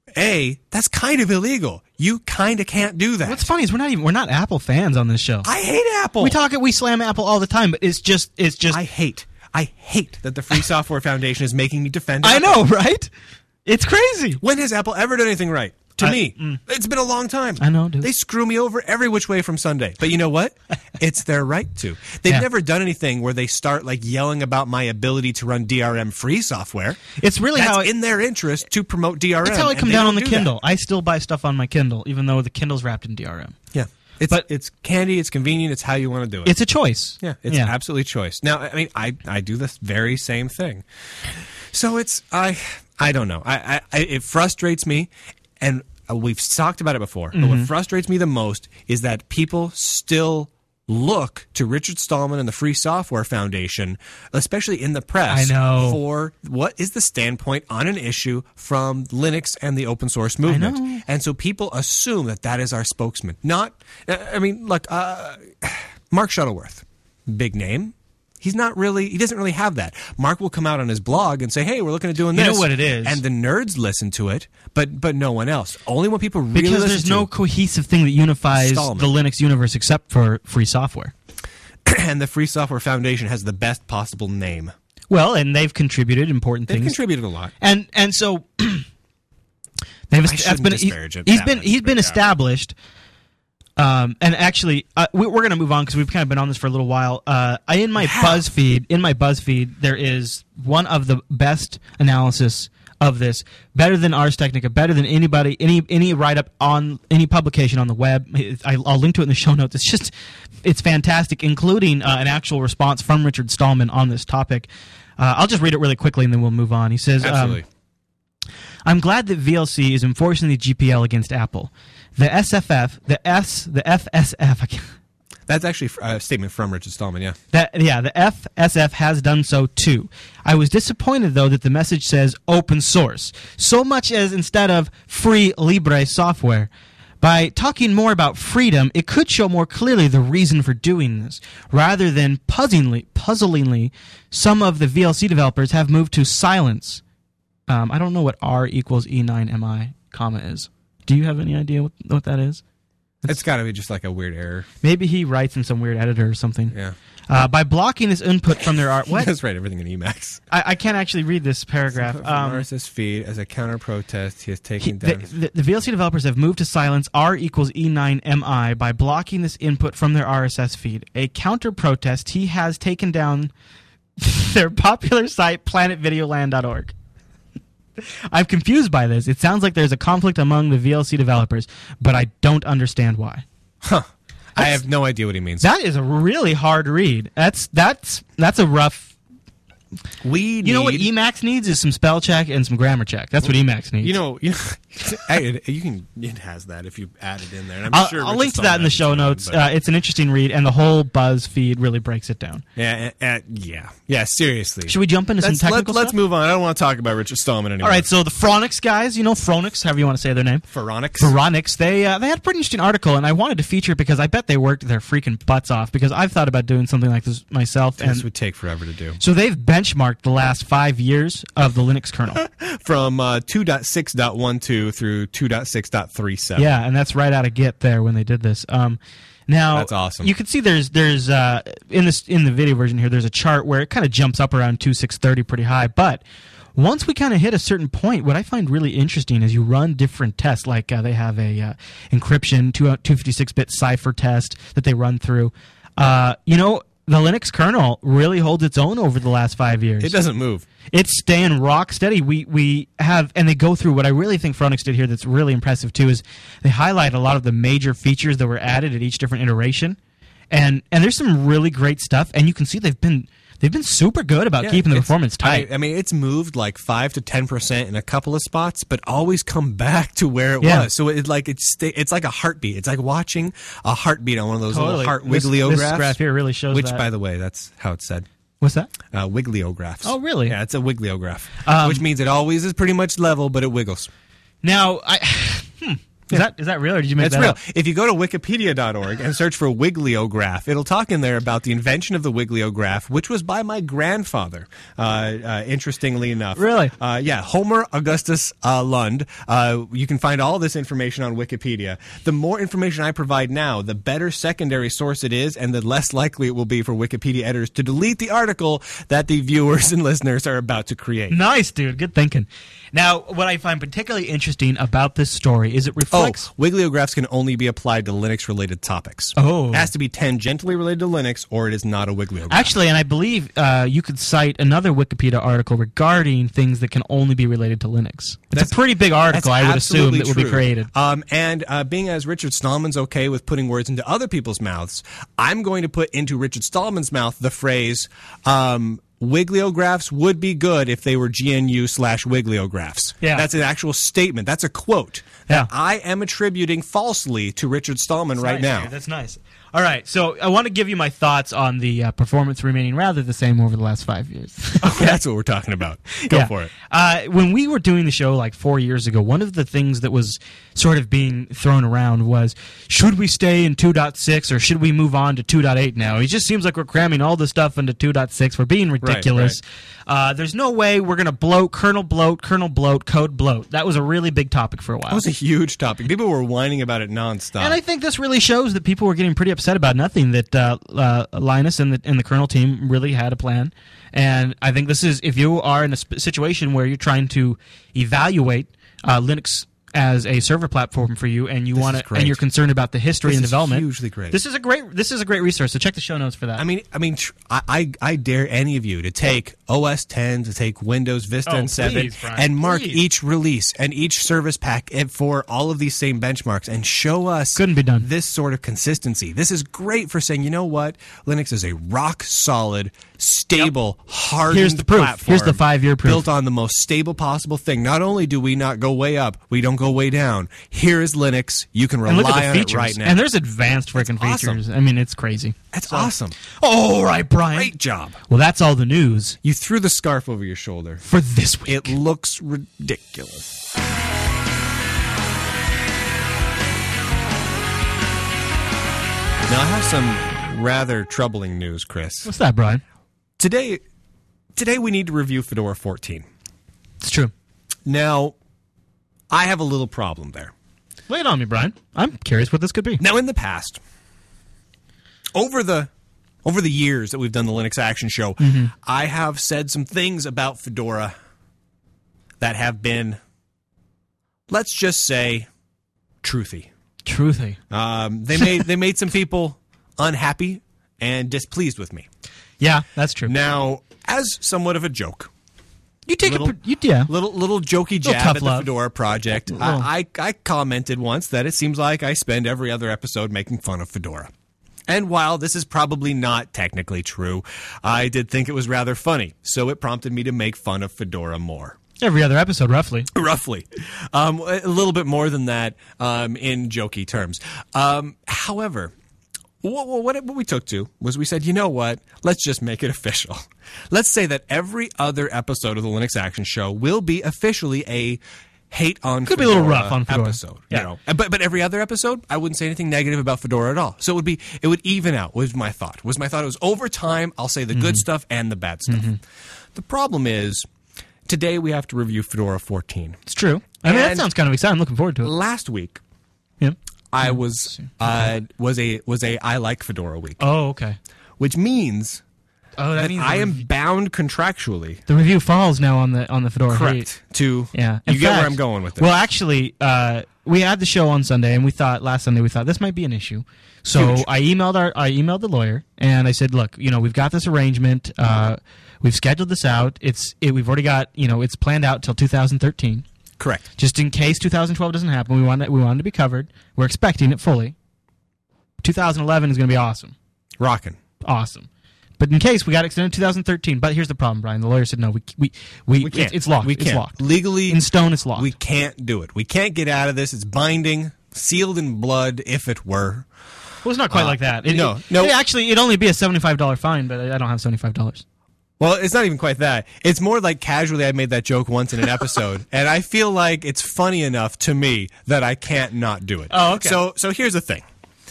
kind of illegal. You kind of can't do that. What's funny is we're not Apple fans on this show. I hate Apple. We slam Apple all the time, but it's just I hate that the Free Software Foundation is making me defend Apple. I know, right? It's crazy. When has Apple ever done anything right? To me, it's been a long time. I know, dude. They screw me over every which way from Sunday. But you know what? It's their right to. They've never done anything where they start like yelling about my ability to run DRM-free software. It's really That's in their interest to promote DRM. That's how I come down on the Kindle. I still buy stuff on my Kindle, even though the Kindle's wrapped in DRM. Yeah. It's candy, it's convenient, it's how you want to do it. It's a choice. Yeah, it's absolutely choice. Now, I mean, I do this very same thing. So I don't know. It frustrates me, and we've talked about it before, but what frustrates me the most is that people still look to Richard Stallman and the Free Software Foundation, especially in the press, for what is the standpoint on an issue from Linux and the open source movement. And so people assume that is our spokesman. Mark Shuttleworth, big name. He doesn't really have that. Mark will come out on his blog and say, hey, we're looking at doing this. You know what it is. And the nerds listen to it, but no one else. Only when people really listen to it. Because there's no cohesive thing that unifies the Linux universe except for free software. And the Free Software Foundation has the best possible name. Well, and they've contributed important things. They've contributed a lot. And so he's been established. And actually, we're going to move on because we've kind of been on this for a little while. In my BuzzFeed, there is one of the best analysis of this, better than Ars Technica, better than anybody, any write up on any publication on the web. I'll link to it in the show notes. It's fantastic, including an actual response from Richard Stallman on this topic. I'll just read it really quickly and then we'll move on. He says, absolutely. I'm glad that VLC is enforcing the GPL against Apple. The FSF. That's actually a statement from Richard Stallman, yeah. The FSF has done so too. I was disappointed, though, that the message says open source, so much as instead of free Libre software. By talking more about freedom, it could show more clearly the reason for doing this. Rather than puzzlingly, some of the VLC developers have moved to silence. I don't know what R equals E9MI comma is. Do you have any idea what that is? It's got to be just like a weird error. Maybe he writes in some weird editor or something. Yeah. By blocking his input from their art... What? He does write everything in Emacs. I can't actually read this paragraph. RSS feed, as a counter-protest, he has taken down... The VLC developers have moved to silence R equals E9MI by blocking this input from their RSS feed. A counter-protest, he has taken down their popular site, planetvideoland.org. I'm confused by this. It sounds like there's a conflict among the VLC developers, but I don't understand why. I have no idea what he means. That is a really hard read. That's a rough. You know what Emacs needs is some spell check and some grammar check. That's what Emacs needs. It has that if you add it in there. And I'm sure I'll link to that in the show notes. It's an interesting read, and the whole BuzzFeed really breaks it down. Yeah. Seriously. Should we jump into some technical Let's stuff? move on. I don't want to talk about Richard Stallman anymore. All right. So the Phoronix guys, Phoronix, however you want to say their name. Phoronix. They had a pretty interesting article, and I wanted to feature it because I bet they worked their freaking butts off. Because I've thought about doing something like this myself, and this would take forever to do. So they've benchmarked the last 5 years of the Linux kernel from 2.6.12 through 2.6.37. Yeah, and that's right out of Git there when they did this. Now that's awesome. You can see there's in the video version here there's a chart where it kind of jumps up around 2.6.30 pretty high, but once we kind of hit a certain point, what I find really interesting is you run different tests. Like they have a encryption 256-bit cipher test that they run through. The Linux kernel really holds its own over the last 5 years. It doesn't move. It's staying rock steady. We have, and they go through what I really think Phoronix did here that's really impressive too is they highlight a lot of the major features that were added at each different iteration, and there's some really great stuff. And you can see they've been super good about keeping the performance tight. I mean, it's moved like 5 to 10% in a couple of spots, but always come back to where it was. So it's like a heartbeat. It's like watching a heartbeat on one of those little heart wiggleographs. This graph here really shows which, that. by the way, that's how it's said. What's that? Wiggleographs. Oh, really? Yeah, it's a wiggleograph, which means it always is pretty much level, but it wiggles. Now, Is that real, or did you make that real. up? If you go to wikipedia.org and search for wiggleograph, it'll talk in there about the invention of the wiggleograph, which was by my grandfather, interestingly enough. Really? Homer Augustus Lund. You can find all this information on Wikipedia. The more information I provide now, the better secondary source it is, and the less likely it will be for Wikipedia editors to delete the article that the viewers and listeners are about to create. Nice, dude. Good thinking. Now, what I find particularly interesting about this story is it reflects... wiggleographs can only be applied to Linux-related topics. Oh. It has to be tangentially related to Linux, or it is not a wiggleograph. Actually, and I believe you could cite another Wikipedia article regarding things that can only be related to Linux. It's a pretty big article, I would assume, that will be created. And being as Richard Stallman's okay with putting words into other people's mouths, I'm going to put into Richard Stallman's mouth the phrase... wiggleographs would be good if they were GNU/wiggleographs. Yeah. That's an actual statement. That's a quote that I am attributing falsely to Richard Stallman right now. That's nice. All right, so I want to give you my thoughts on the performance remaining rather the same over the last 5 years. Okay. That's what we're talking about. Go for it. When we were doing the show like 4 years ago, one of the things that was sort of being thrown around was, should we stay in 2.6 or should we move on to 2.8 now? It just seems like we're cramming all this stuff into 2.6. We're being ridiculous. Right. There's no way we're going to bloat, kernel bloat, code bloat. That was a really big topic for a while. That was a huge topic. People were whining about it nonstop. And I think this really shows that people were getting pretty upset about nothing, that Linus and the kernel team really had a plan. And I think this is, if you are in a situation where you're trying to evaluate Linux as a server platform for you, and you want to, and you're concerned about the history and development, hugely great. This is a great resource. So check the show notes for that. I dare any of you to take OS 10, to take Windows Vista and 7, please, Brian, and mark please. each release and each service pack for all of these same benchmarks, and show us Couldn't be done. this sort of consistency. This is great for saying, you know what, Linux is a rock solid, stable, hardened Here's the proof. platform. Here's the 5-year proof. Built on the most stable possible thing. Not only do we not go way up, we don't go way down. Here is Linux. You can and look rely at the on features. it right now. And there's advanced freaking awesome. features. I mean, it's crazy. That's awesome. All right, Brian. Great job. Well, that's all the news You threw the scarf over your shoulder. for this week. It looks ridiculous. Now, I have some rather troubling news, Chris. What's that, Brian? Today we need to review Fedora 14. It's true. Now, I have a little problem there. Lay it on me, Brian. I'm curious what this could be. Now, in the past, over the years that we've done the Linux Action Show, I have said some things about Fedora that have been, let's just say, truthy. Truthy. They made some people unhappy and displeased with me. Yeah, that's true. Now, as somewhat of a joke, You take little, yeah. little jokey jab tough at the love. Fedora project. I commented once that it seems like I spend every other episode making fun of Fedora. And while this is probably not technically true, I did think it was rather funny, so it prompted me to make fun of Fedora more. Every other episode, roughly. Roughly. A little bit more than that in jokey terms. However, what we took to was we said, you know what? Let's just make it official. Let's say that every other episode of the Linux Action Show will be officially a hate on Could Fedora be a little rough on Fedora. episode. Yeah. You know? But every other episode, I wouldn't say anything negative about Fedora at all. So it would even out, was my thought. It was over time, I'll say the good stuff and the bad stuff. The problem is, today we have to review Fedora 14. It's true. I mean, that And sounds kind of exciting. I'm looking forward to it. Last week, Yeah. I was a I like Fedora week, Oh, okay. which means Oh, that that means I am bound contractually, the review falls now on the Fedora. correct, to Yeah. you In get where fact- I'm going with this. Well, actually, we had the show on Sunday, and last Sunday we thought this might be an issue. So Huge. I emailed the lawyer, and I said, look, we've got this arrangement. We've scheduled this out. We've already got, it's planned out till 2013. Correct. Just in case 2012 doesn't happen, we want it to be covered. We're expecting it fully. 2011 is going to be awesome. Rockin'. Awesome. But in case we got extended to 2013, but here's the problem, Brian. The lawyer said no. We can't. It's locked. We can't. It's locked. Legally, In stone, it's locked. we can't do it. We can't get out of this. It's binding, sealed in blood, if it were. Well, it's not quite like that. no. It'd only be a $75 fine, but I don't have $75. Well, it's not even quite that. It's more like casually I made that joke once in an episode, and I feel like it's funny enough to me that I can't not do it. Oh, okay. So here's the thing.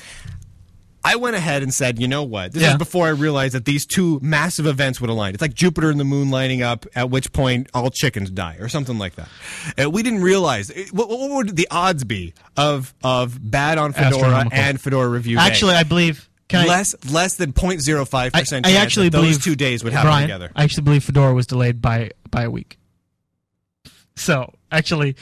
I went ahead and said, you know what? This Yeah. is before I realized that these two massive events would align. It's like Jupiter and the moon lining up, at which point all chickens die, or something like that. We didn't realize. What would the odds be of bad on Fedora Astronomical. and Fedora Review Day? Actually, I believe. Less than 0.05% chance I actually that those believe 2 days would happen Brian, together. I actually believe Fedora was delayed by a week. So actually,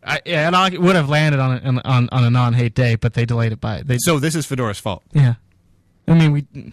I would have landed on a non-hate day, but they delayed it by. So this is Fedora's fault. Yeah, I mean we.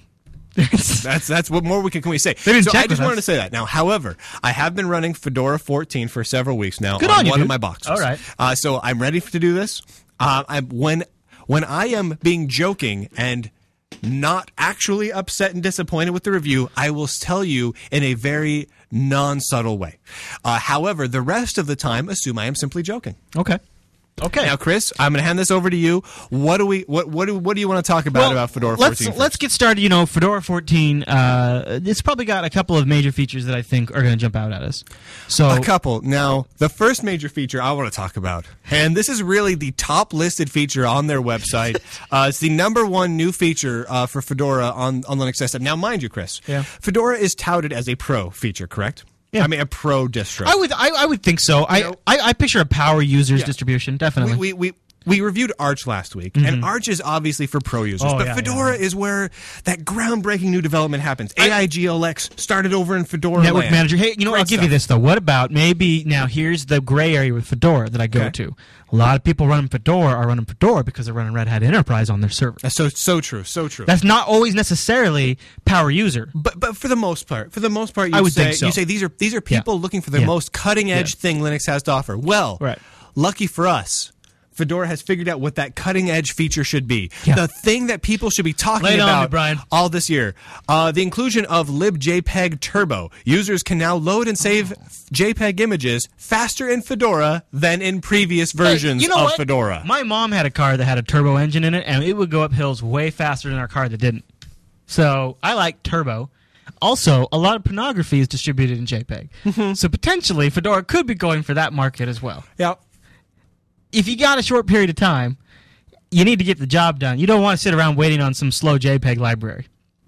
That's what more can we say. They didn't so check I just with wanted us. to say that. Now, however, I have been running Fedora 14 for several weeks now Good on on you, one of dude. my boxes. All right. So I'm ready to do this. When I am being joking and not actually upset and disappointed with the review, I will tell you in a very non-subtle way. However, the rest of the time, assume I am simply joking. Okay. Now, Chris, I'm going to hand this over to you. What do you want to talk about Fedora 14? Let's get started. Fedora 14. It's probably got a couple of major features that I think are going to jump out at us. So A couple. Now, the first major feature I want to talk about, and this is really the top listed feature on their website. It's the number one new feature for Fedora on Linux Desktop. Now, mind you, Chris, Yeah. Fedora is touted as a pro feature, correct? Yeah. I mean, a pro distro. I would think so. I picture a power users distribution, definitely. We reviewed Arch last week, and Arch is obviously for pro users, Oh, but yeah, Fedora is where that groundbreaking new development happens. AIGLX started over in Fedora Network land. manager. Hey, Great I'll give you stuff. this though. What about maybe now? Here's the gray area with Fedora that I go Okay. to. A lot of people running Fedora are running Fedora because they're running Red Hat Enterprise on their server. That's so true, so true. That's not always necessarily power user. But for the most part, I would think so. you say these are people looking for the Yeah. most cutting edge thing Linux has to offer. Well, Right. lucky for us, Fedora has figured out what that cutting edge feature should be. Yeah. The thing that people should be talking Lay it on me, about Brian. all this year. The inclusion of libjpeg Turbo. Users can now load and save JPEG images faster in Fedora than in previous versions Hey, you know of what? Fedora. My mom had a car that had a turbo engine in it, and it would go up hills way faster than our car that didn't. So I like turbo. Also, a lot of pornography is distributed in JPEG. So potentially, Fedora could be going for that market as well. Yeah. If you got a short period of time, you need to get the job done. You don't want to sit around waiting on some slow JPEG library.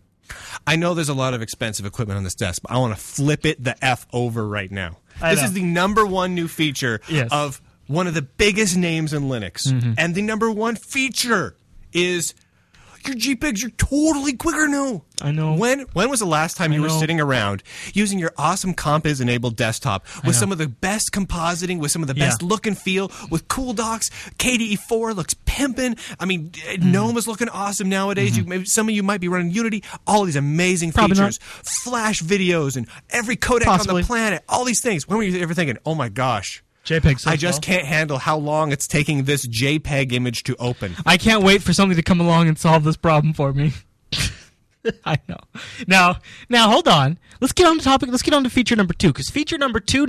I know there's a lot of expensive equipment on this desk, but I want to flip it the F over right now. I This know. is the number one new feature Yes. of one of the biggest names in Linux. And the number one feature is Your JPEGs are totally quicker now. I know. When was the last time you were know. sitting around using your awesome Compiz-enabled desktop with know. some of the best compositing, with some of the best look and feel, with cool docs? KDE4 looks pimpin'. I mean, GNOME is looking awesome nowadays. Maybe some of you might be running Unity. All these amazing Probably features, Flash videos, and every codec on Possibly. the planet. All these things. When were you ever thinking, oh my gosh, JPEG. I just can't handle how long it's taking this JPEG image to open. I can't wait for something to come along and solve this problem for me. I know. Now hold on. Let's get on the topic. Let's get on to feature number 2, because feature number 2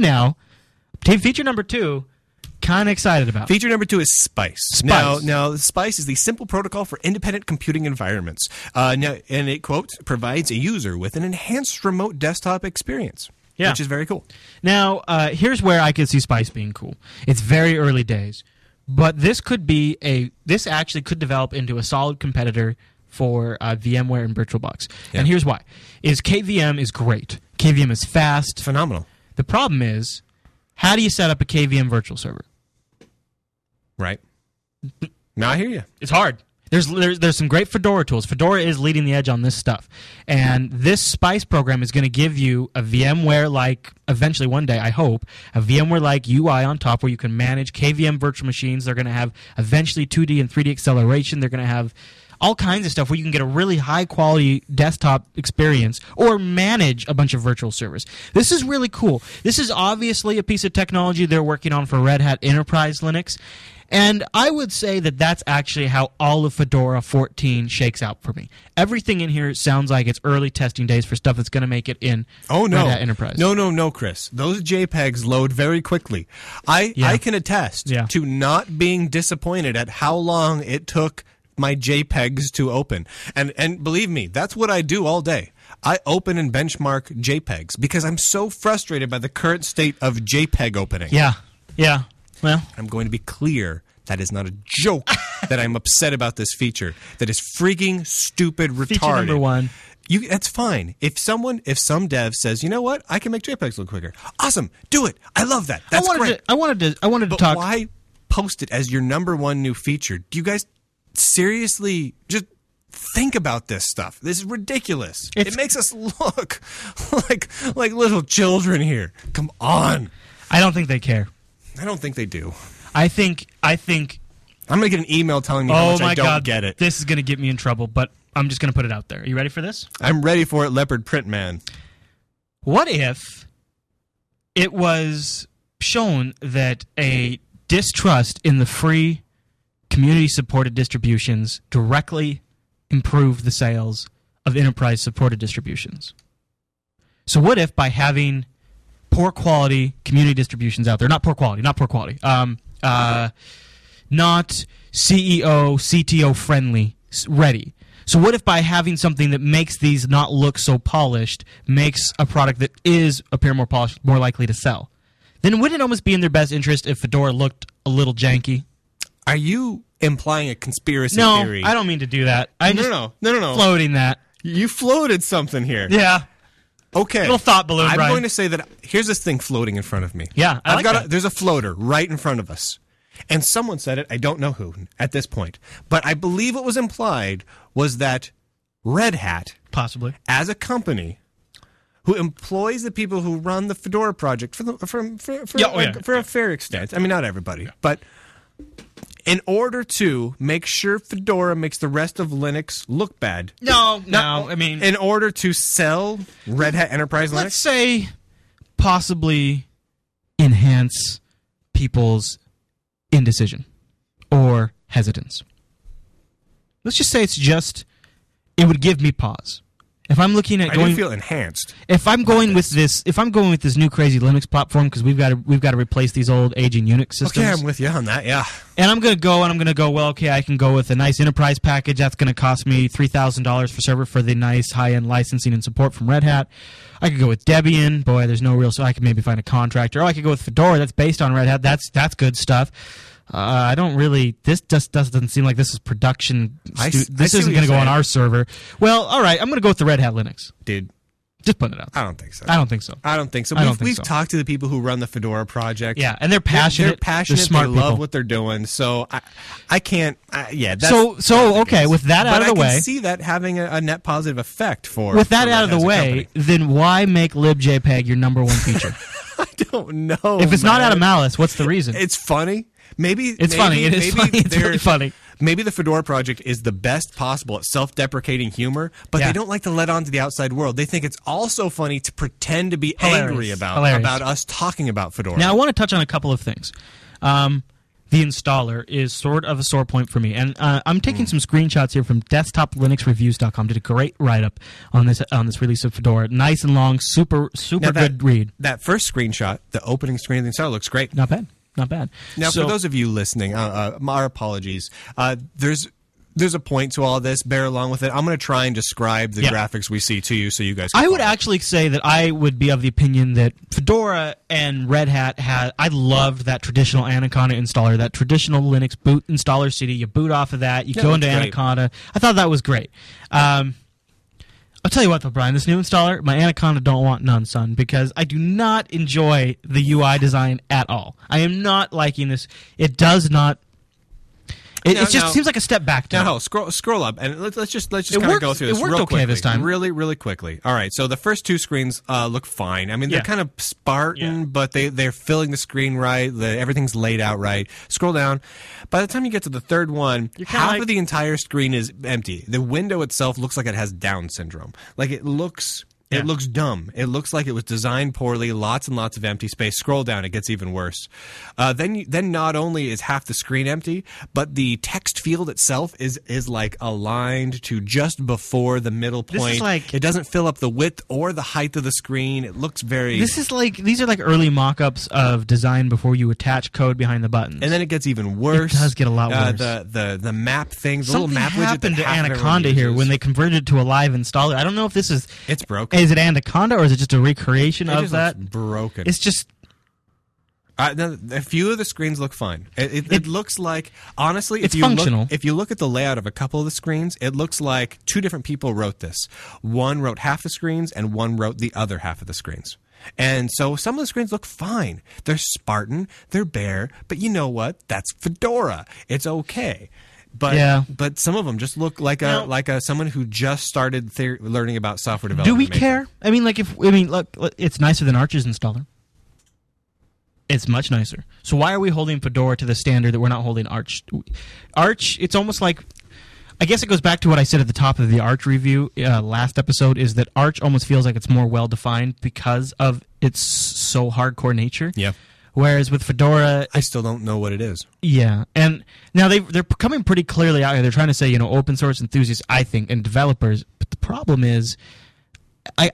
kind of excited about. Feature number 2 is Spice. Now, Spice is the simple protocol for independent computing environments. And it, quote, provides a user with an enhanced remote desktop experience. Yeah. Which is very cool. Now, here's where I could see Spice being cool. It's very early days, but this actually could develop into a solid competitor for VMware and VirtualBox. Yeah. And here's why: is KVM is great. KVM is fast. Phenomenal. The problem is, how do you set up a KVM virtual server? Right. Now I hear you. It's hard. There's some great Fedora tools. Fedora is leading the edge on this stuff. And this Spice program is going to give you a VMware-like, eventually one day, I hope, a VMware-like UI on top where you can manage KVM virtual machines. They're going to have eventually 2D and 3D acceleration. They're going to have all kinds of stuff where you can get a really high-quality desktop experience or manage a bunch of virtual servers. This is really cool. This is obviously a piece of technology they're working on for Red Hat Enterprise Linux. And I would say that that's actually how all of Fedora 14 shakes out for me. Everything in here sounds like it's early testing days for stuff that's going to make it in Red Hat Enterprise. No, Chris. Those JPEGs load very quickly. I can attest to not being disappointed at how long it took my JPEGs to open. And believe me, that's what I do all day. I open and benchmark JPEGs because I'm so frustrated by the current state of JPEG opening. Yeah. Well, I'm going to be clear. That is not a joke that I'm upset about this feature. That is freaking stupid, retarded. feature number 1. That's fine. If some dev says, you know what, I can make JPEGs look quicker. Awesome, do it. I love that. That's great. I wanted to But talk. why post it as your number 1 new feature? Do you guys seriously just think about this stuff? This is ridiculous. It makes us look like little children here. Come on. I don't think they care. I don't think they do. I think. I'm going to get an email telling me how much I don't get it. This is going to get me in trouble, but I'm just going to put it out there. Are you ready for this? I'm ready for it, Leopard Print Man. What if it was shown that a distrust in the free community-supported distributions directly improved the sales of enterprise-supported distributions? So what if by having poor quality community distributions out there, not CEO, CTO friendly, ready. So what if by having something that makes these not look so polished, makes a product that is appear more polished, more likely to sell? Then wouldn't it almost be in their best interest if Fedora looked a little janky? Are you implying a conspiracy No, theory? I don't mean to do that. I'm just No. floating that. You floated something here. Yeah. Okay. Little thought balloon, I'm Brian. going to say that here's this thing floating in front of me. Yeah, I like that. There's a floater right in front of us. And someone said it, I don't know who at this point, but I believe what was implied was that Red Hat, Possibly. as a company who employs the people who run the Fedora project for a fair extent. I mean, not everybody, but in order to make sure Fedora makes the rest of Linux look bad. No, I mean, In order to sell Red Hat Enterprise Linux? let's say possibly enhance people's indecision or hesitance. Let's just say it would give me pause. If I'm looking at I do feel enhanced. if I'm going with this new crazy Linux platform, because we've got to replace these old aging Unix systems. Okay, I'm with you on that. Yeah. And I'm going to go, well, okay, I can go with a nice enterprise package. That's going to cost me $3,000 for server for the nice high-end licensing and support from Red Hat. I could go with Debian. Boy, there's no real, so I could maybe find a contractor. Or I could go with Fedora. That's based on Red Hat. That's good stuff. I don't really. This just doesn't seem like this is production. This isn't going to go on our server. Well, all right. I'm going to go with the Red Hat Linux. Dude, Just putting it out. I don't think so. I don't think so. I don't think so. I don't think We've so. talked to the people who run the Fedora project. Yeah, and they're passionate. They're passionate. They're smart they love people. what they're doing. So I can't. That's, So okay, with that out of the I way, can see that having a net positive effect for. with that for out of Red the as a way, company. then why make libjpeg your number one feature? I don't know. If it's not man. out of malice, what's the reason? It's funny. Maybe It's funny. It is funny. It's really funny. Maybe the Fedora project is the best possible at self-deprecating humor, but Yeah. they don't like to let on to the outside world. They think it's also funny to pretend to be Hilarious. angry Hilarious. about us talking about Fedora. Now, I want to touch on a couple of things. The installer is sort of a sore point for me, and I'm taking some screenshots here from DesktopLinuxReviews.com. Did a great write-up on this release of Fedora. Nice and long, super Now good read. That first screenshot, the opening screen of the installer, looks great. Not bad. Not bad. Now, So- for those of you listening, our apologies. There's a point to all this. Bear along with it. I'm going to try and describe the Yeah. graphics we see to you, so you guys can I would follow. actually say that I would be of the opinion that Fedora and Red Hat had. I loved that traditional Anaconda installer, that traditional Linux boot installer CD. You boot off of that, you Yeah, go it into looked great. Anaconda. I thought that was great. I'll tell you what, though, Brian, this new installer, my Anaconda don't want none, son, because I do not enjoy the UI design at all. I am not liking this. It does not. It Now- just now- seems like a step back to me. Now, scroll up, and let's just It kind of worked- go through it this worked real okay quickly. this time. Really quickly. All right, so the first two screens look fine. I mean, they're Yeah. kind of Spartan, Yeah. but they're filling the screen right. Everything's laid out right. Scroll down. By the time you get to the third one, kinda half like- of the entire screen is empty. The window itself looks like it has Down syndrome. Like it looks. Yeah. It looks dumb. It looks like it was designed poorly. Lots and lots of empty space. Scroll down, it gets even worse. Then not only is half the screen empty, but the text field itself is like aligned to just before the middle This is point. like- It doesn't fill up the width or the height of the screen. It looks very. These are like early mock-ups of design before you attach code behind the buttons. and then it gets even worse. It does get a lot worse. The map things, the Something little map widget happened that to half of everyone Anaconda here uses. when they converted it to a live installer. I don't know if this is It's broken. is it Anaconda or is it just a recreation It of just that? looks broken. It's just No, a few of the screens look fine. It looks like, honestly, It's functional. If you look at the layout of a couple of the screens, it looks like two different people wrote this. One wrote half the screens, and one wrote the other half of the screens. And so some of the screens look fine. They're Spartan, they're bare, but you know what? That's Fedora. It's okay. But Yeah. but some of them just look like someone who just started learning about software do development. we care? I mean, look, it's nicer than Arch's installer. It's much nicer. So why are we holding Fedora to the standard that we're not holding Arch? Arch, it's almost like, I guess it goes back to what I said at the top of the Arch review last episode, is that Arch almost feels like it's more well-defined because of its so hardcore nature. Yeah. Whereas with Fedora, I still don't know what it is. yeah, and now they're coming pretty clearly out here. They're trying to say, open source enthusiasts, I think, and developers. But the problem is, I'm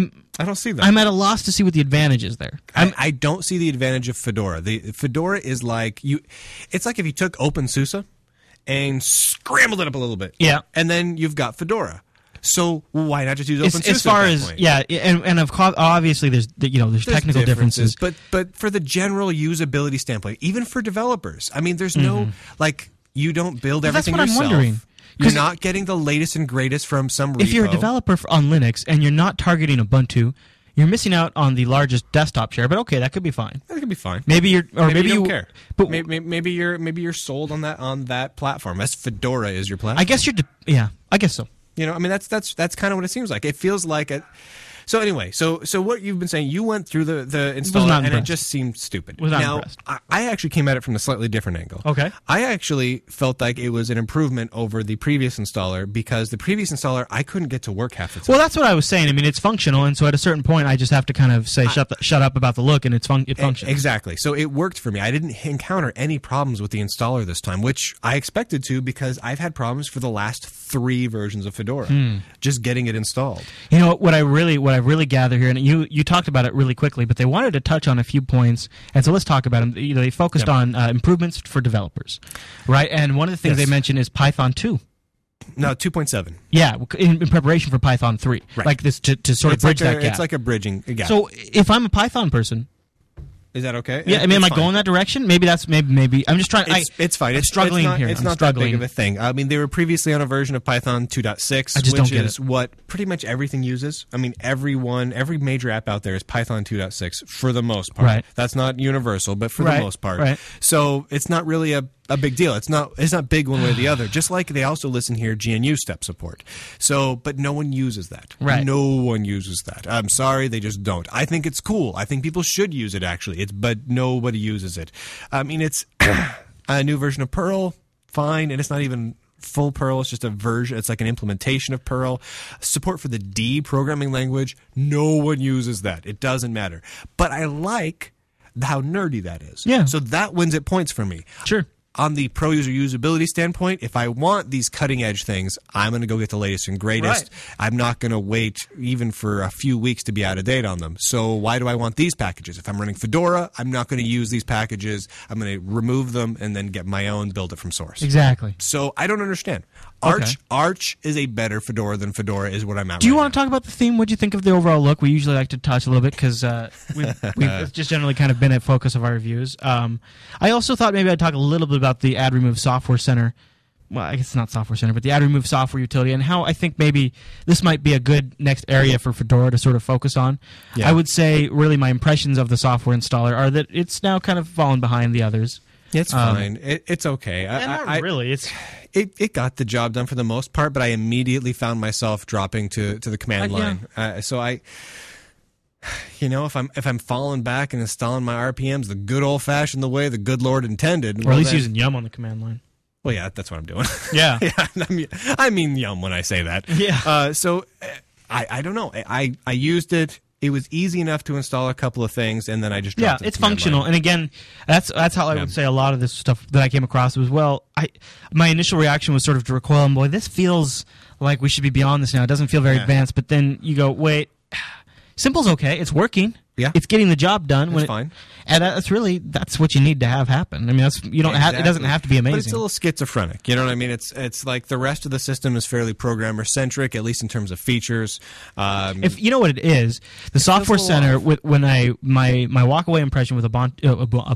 I don't see that. I'm at a loss to see what the advantage is there. I don't see the advantage of Fedora. The Fedora is like it's like if you took OpenSUSE and scrambled it up a little bit. Yeah. And then you've got Fedora. So why not just use OpenSUSE As far at that as point? and obviously there's technical differences. But for the general usability standpoint, even for developers, I mean, there's no you don't build Well, that's everything what I'm yourself. wondering. You're 'Cause not getting the latest and greatest from some repo. If you're a developer on Linux and you're not targeting Ubuntu, you're missing out on the largest desktop share. But okay, that could be fine. that could be fine. Maybe you Maybe you don't care. But Maybe you're sold on that platform. That's Fedora is your platform. I guess I guess so. You know, I mean, that's kind of what it seems like. It feels like it. So anyway, so what you've been saying, you went through the installer not and it impressed. just seemed stupid. Was not now, impressed. I actually came at it from a slightly different angle. Okay. I actually felt like it was an improvement over the previous installer because the previous installer I couldn't get to work half the time. Well, that's what I was saying. I mean, it's functional, and so at a certain point, I just have to kind of say, shut up about the look, and it functions. Exactly. So it worked for me. I didn't encounter any problems with the installer this time, which I expected to because I've had problems for the last 3 versions of Fedora just getting it installed. You know what I really gather here, and you talked about it really quickly, but they wanted to touch on a few points, and so let's talk about them. They focused on improvements for developers, right? And one of the things Yes. they mentioned is Python 2. No, 2.7. Yeah, in preparation for Python 3, Right. like this to sort of bridge that gap. It's like a bridging gap. So if I'm a Python person, Is that okay? Yeah, I mean, am I going that direction? Maybe that's maybe. I'm just trying. It's fine. I'm struggling here. It's I'm not struggling. that big of a thing. I mean, they were previously on a version of Python 2.6, I just don't which get is what pretty much everything uses. I mean, every major app out there is Python 2.6 for the most part. Right. That's not universal, but for the most part. Right. So it's not really a big deal. It's not big one way or the other. Just like they also listen here GNU step support. So, but no one uses that. Right. No one uses that. I'm sorry, they just don't. I think it's cool. I think people should use it actually. But nobody uses it. I mean, it's a new version of Perl, fine, and it's not even full Perl. It's just a version. It's like an implementation of Perl. Support for the D programming language. No one uses that. It doesn't matter. But I like how nerdy that is. Yeah. So that wins it points for me. Sure. On the pro user usability standpoint, if I want these cutting edge things, I'm going to go get the latest and greatest. Right. I'm not going to wait even for a few weeks to be out of date on them. So why do I want these packages? If I'm running Fedora, I'm not going to use these packages. I'm going to remove them and then get my own, build it from source. Exactly. So I don't understand. Okay. Arch is a better Fedora than Fedora is what I'm at. Do you want to talk about the theme? What do you think of the overall look? We usually like to touch a little bit because we've just generally kind of been a focus of our reviews. I also thought maybe I'd talk a little bit about the Add Remove Software Center. Well, I guess it's not Software Center, but the Add Remove Software Utility, and how I think maybe this might be a good next area for Fedora to sort of focus on. Yeah. I would say really my impressions of the software installer are that it's now kind of fallen behind the others. It's fine. It's okay. Not really. It got the job done for the most part, but I immediately found myself dropping to the command line. So I, if I'm falling back and installing my RPMs the good old fashioned the way the good Lord intended, or at least using Yum on the command line. Well, yeah, that's what I'm doing. Yeah, I mean Yum when I say that. Yeah. So I don't know. I used it. It was easy enough to install a couple of things, and then I just dropped it. Yeah, it's functional. And again, that's how I would say a lot of this stuff that I came across was, well, my initial reaction was sort of to recoil, and boy, this feels like we should be beyond this now. It doesn't feel very advanced. But then you go, wait, Simple's okay. It's working. Yeah, it's getting the job done. It's fine. And that's what you need to have happen. I mean, it doesn't have to be amazing. But it's a little schizophrenic. You know what I mean? It's like the rest of the system is fairly programmer centric, at least in terms of features. If you know what it is, the Software Center. When my walkaway impression with Ubuntu.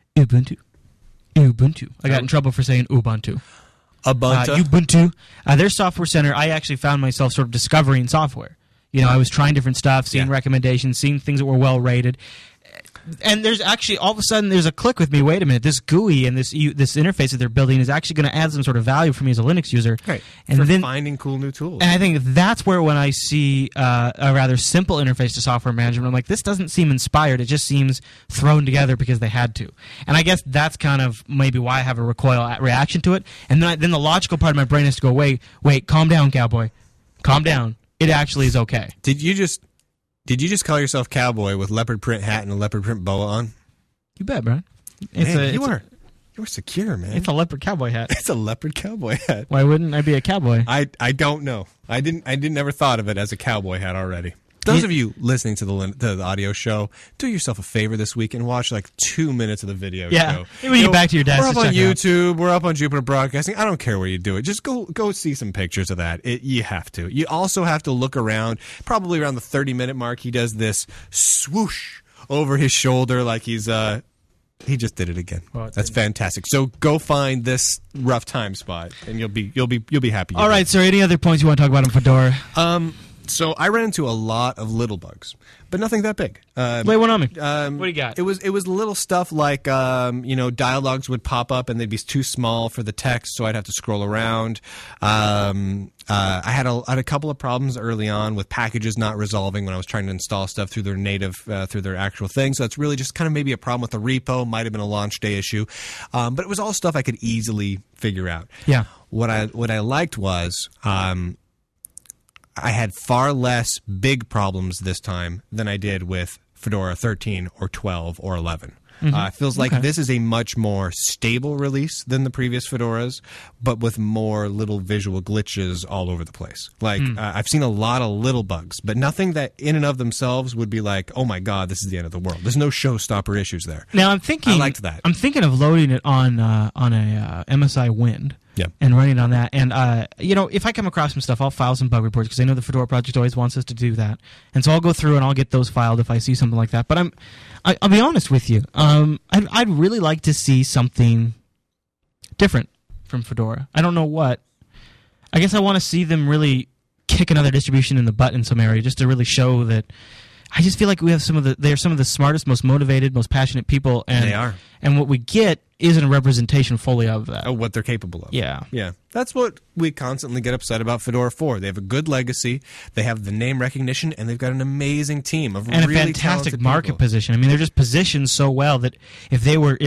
I got in trouble for saying Ubuntu. Ubuntu. Their Software Center. I actually found myself sort of discovering software. I was trying different stuff, seeing recommendations, seeing things that were well rated. And there's actually, all of a sudden, there's a click with me. Wait a minute, this GUI and this interface that they're building is actually going to add some sort of value for me as a Linux user. Right. And then finding cool new tools. And I think that's where when I see a rather simple interface to software management, I'm like, this doesn't seem inspired. It just seems thrown together because they had to. And I guess that's kind of maybe why I have a recoil reaction to it. And then the logical part of my brain is to go, wait, calm down, cowboy. Calm down. It actually is okay. Did you just call yourself cowboy with leopard print hat and a leopard print boa on? You bet, Brian. You are secure, man. It's a leopard cowboy hat. It's a leopard cowboy hat. Why wouldn't I be a cowboy? I don't know. I never thought of it as a cowboy hat already. Those of you listening to the audio show, do yourself a favor this week and watch like 2 minutes of the video show. When you get back to your desk, we're up on YouTube. We're up on Jupiter Broadcasting. I don't care where you do it. Just go see some pictures of that. You have to. You also have to look around. Probably around the 30-minute mark, he does this swoosh over his shoulder like he's he just did it again. That's fantastic. So go find this rough time spot, and you'll be happy. All right, sir. Any other points you want to talk about in Fedora? So I ran into a lot of little bugs, but nothing that big. Wait, what on me? What do you got? It was little stuff like dialogues would pop up and they'd be too small for the text, so I'd have to scroll around. I had a couple of problems early on with packages not resolving when I was trying to install stuff through their native through their actual thing. So that's really just kind of maybe a problem with the repo. Might have been a launch day issue, but it was all stuff I could easily figure out. Yeah. What I liked was. I had far less big problems this time than I did with Fedora 13 or 12 or 11. It feels like this is a much more stable release than the previous Fedoras, but with more little visual glitches all over the place. Like, I've seen a lot of little bugs, but nothing that in and of themselves would be like, oh my God, this is the end of the world. There's no showstopper issues there. Now, I liked that. I'm thinking of loading it on a MSI Wind. and running on that. And if I come across some stuff, I'll file some bug reports because I know the Fedora project always wants us to do that. And so I'll go through and I'll get those filed if I see something like that. But I'll be honest with you. I'd really like to see something different from Fedora. I don't know what. I guess I want to see them really kick another distribution in the butt in some area just to really show that. I just feel like we have they're some of the smartest, most motivated, most passionate people, and They are. And what we get isn't a representation fully of that. Oh, what they're capable of. Yeah. Yeah. That's what we constantly get upset about Fedora for. They have a good legacy, they have the name recognition, and they've got an amazing team of And really a fantastic talented market people. position. I mean, they're just positioned so well that if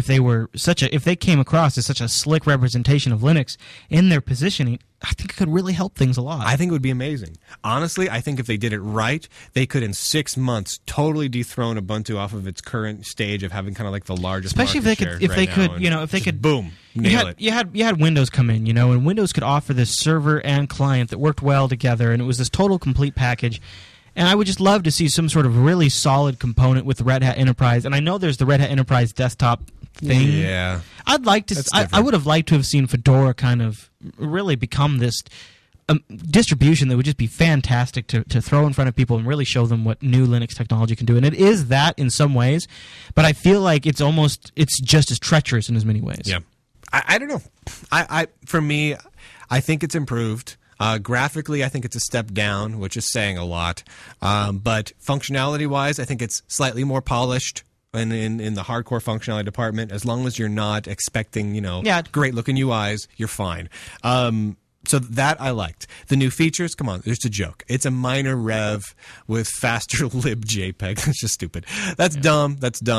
they came across as such a slick representation of Linux in their positioning, I think it could really help things a lot. I think it would be amazing. Honestly, I think if they did it right, they could in 6 months totally dethrone Ubuntu off of its current stage of having kind of like the largest Especially if they market could, share right now, and just boom, nail it. You had Windows come in, and Windows could offer this server and client that worked well together, and it was this total complete package. And I would just love to see some sort of really solid component with the Red Hat Enterprise. And I know there's the Red Hat Enterprise desktop thing. Yeah. I'd like to. I would have liked to have seen Fedora kind of really become this distribution that would just be fantastic to throw in front of people and really show them what new Linux technology can do. And it is that in some ways, but I feel like it's just as treacherous in as many ways. Yeah. I don't know. For me, I think it's improved. Graphically, I think it's a step down, which is saying a lot. But functionality-wise, I think it's slightly more polished in the hardcore functionality department. As long as you're not expecting, great-looking UIs, you're fine. So that I liked. The new features, come on, it's a joke. It's a minor rev with faster libjpeg. It's just stupid. That's dumb.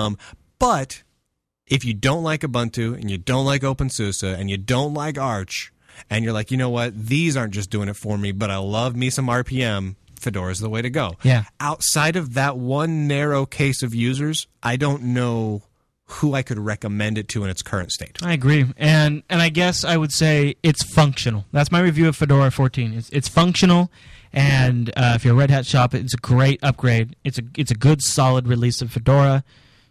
But if you don't like Ubuntu and you don't like OpenSUSE and you don't like Arch, and you're like, you know what, these aren't just doing it for me, but I love me some RPM, Fedora's the way to go. Yeah. Outside of that one narrow case of users, I don't know who I could recommend it to in its current state. I agree, and I guess I would say it's functional. That's my review of Fedora 14. It's functional, and if you're a Red Hat shop, it's a great upgrade. It's a good, solid release of Fedora.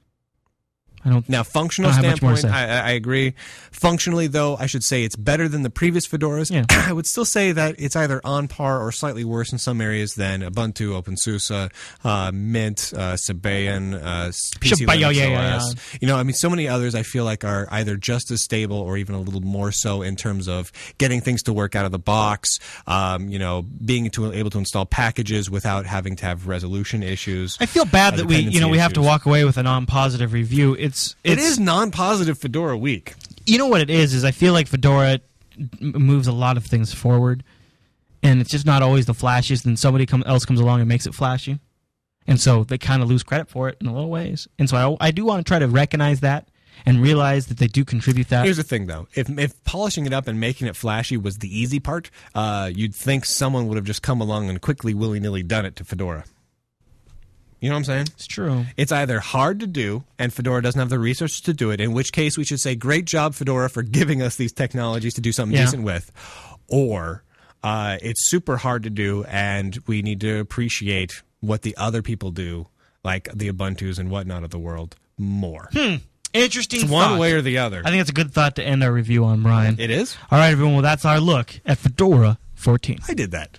Now, functional standpoint, I agree. Functionally, though, I should say it's better than the previous Fedoras. Yeah. I would still say that it's either on par or slightly worse in some areas than Ubuntu, OpenSUSE, Mint, Sabayon, PC Linux OS. So many others I feel like are either just as stable or even a little more so in terms of getting things to work out of the box, being able to install packages without having to have resolution issues. I feel bad that we have to walk away with a non-positive review. It is non-positive Fedora week. You know what it is I feel like Fedora moves a lot of things forward, and it's just not always the flashiest, and somebody else comes along and makes it flashy. And so they kind of lose credit for it in a little ways. And so I do want to try to recognize that and realize that they do contribute that. Here's the thing, though. If polishing it up and making it flashy was the easy part, you'd think someone would have just come along and quickly, willy-nilly done it to Fedora. You know what I'm saying? It's true. It's either hard to do, and Fedora doesn't have the resources to do it, in which case we should say, great job, Fedora, for giving us these technologies to do something decent with, or it's super hard to do, and we need to appreciate what the other people do, like the Ubuntus and whatnot of the world, more. Interesting It's one way or the other. I think it's a good thought to end our review on, Brian. It is? All right, everyone. Well, that's our look at Fedora 14. I did that.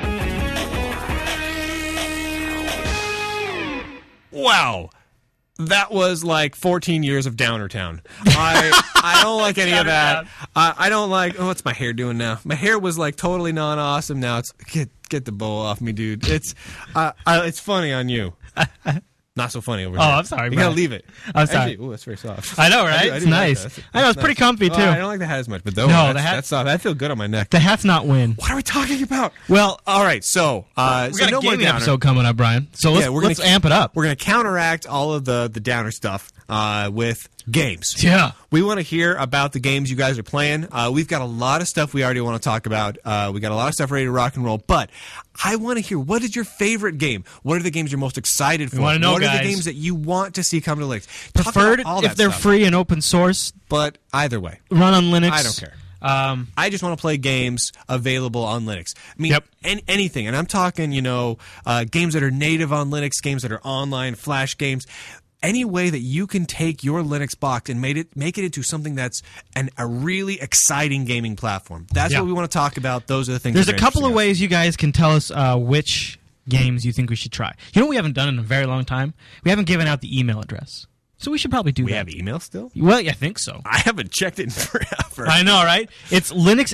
Wow. That was like 14 years of Downer Town. I don't like any of that. I don't like... what's my hair doing now? My hair was like totally non-awesome. Now it's... Get the bowl off me, dude. It's funny on you. Not so funny over here. Oh, I'm sorry, You Brian. gotta leave it. I'm sorry. Actually, that's very soft. I know, right? I It's do nice. Like that. I know, it's pretty comfy, too. I don't like the hat as much, but that's soft. That feel good on my neck. The hat's not win. What are we talking about? Well, all right, so... we got so a no more gaming Downer. episode coming up, Brian. So let's amp it up. We're going to counteract all of the Downer stuff with games. Yeah. We want to hear about the games you guys are playing. We've got a lot of stuff we already want to talk about. We got a lot of stuff ready to rock and roll, but I want to hear, what is your favorite game? What are the games you're most excited for? We want to know, what guys. are the games that you want to see come to Linux? Preferred if they're free and open source. But either way, run on Linux. I don't care. I just want to play games available on Linux. I mean, anything. And I'm talking, games that are native on Linux, games that are online, Flash games. any way that you can take your Linux box and make it into something that's a really exciting gaming platform. That's what we want to talk about. Those are the things. There's a couple of ways you guys can tell us which games you think we should try. You know what we haven't done in a very long time? We haven't given out the email address. So we should probably do that. We have email still? Well, yeah, I think so. I haven't checked it in forever. I know, right? It's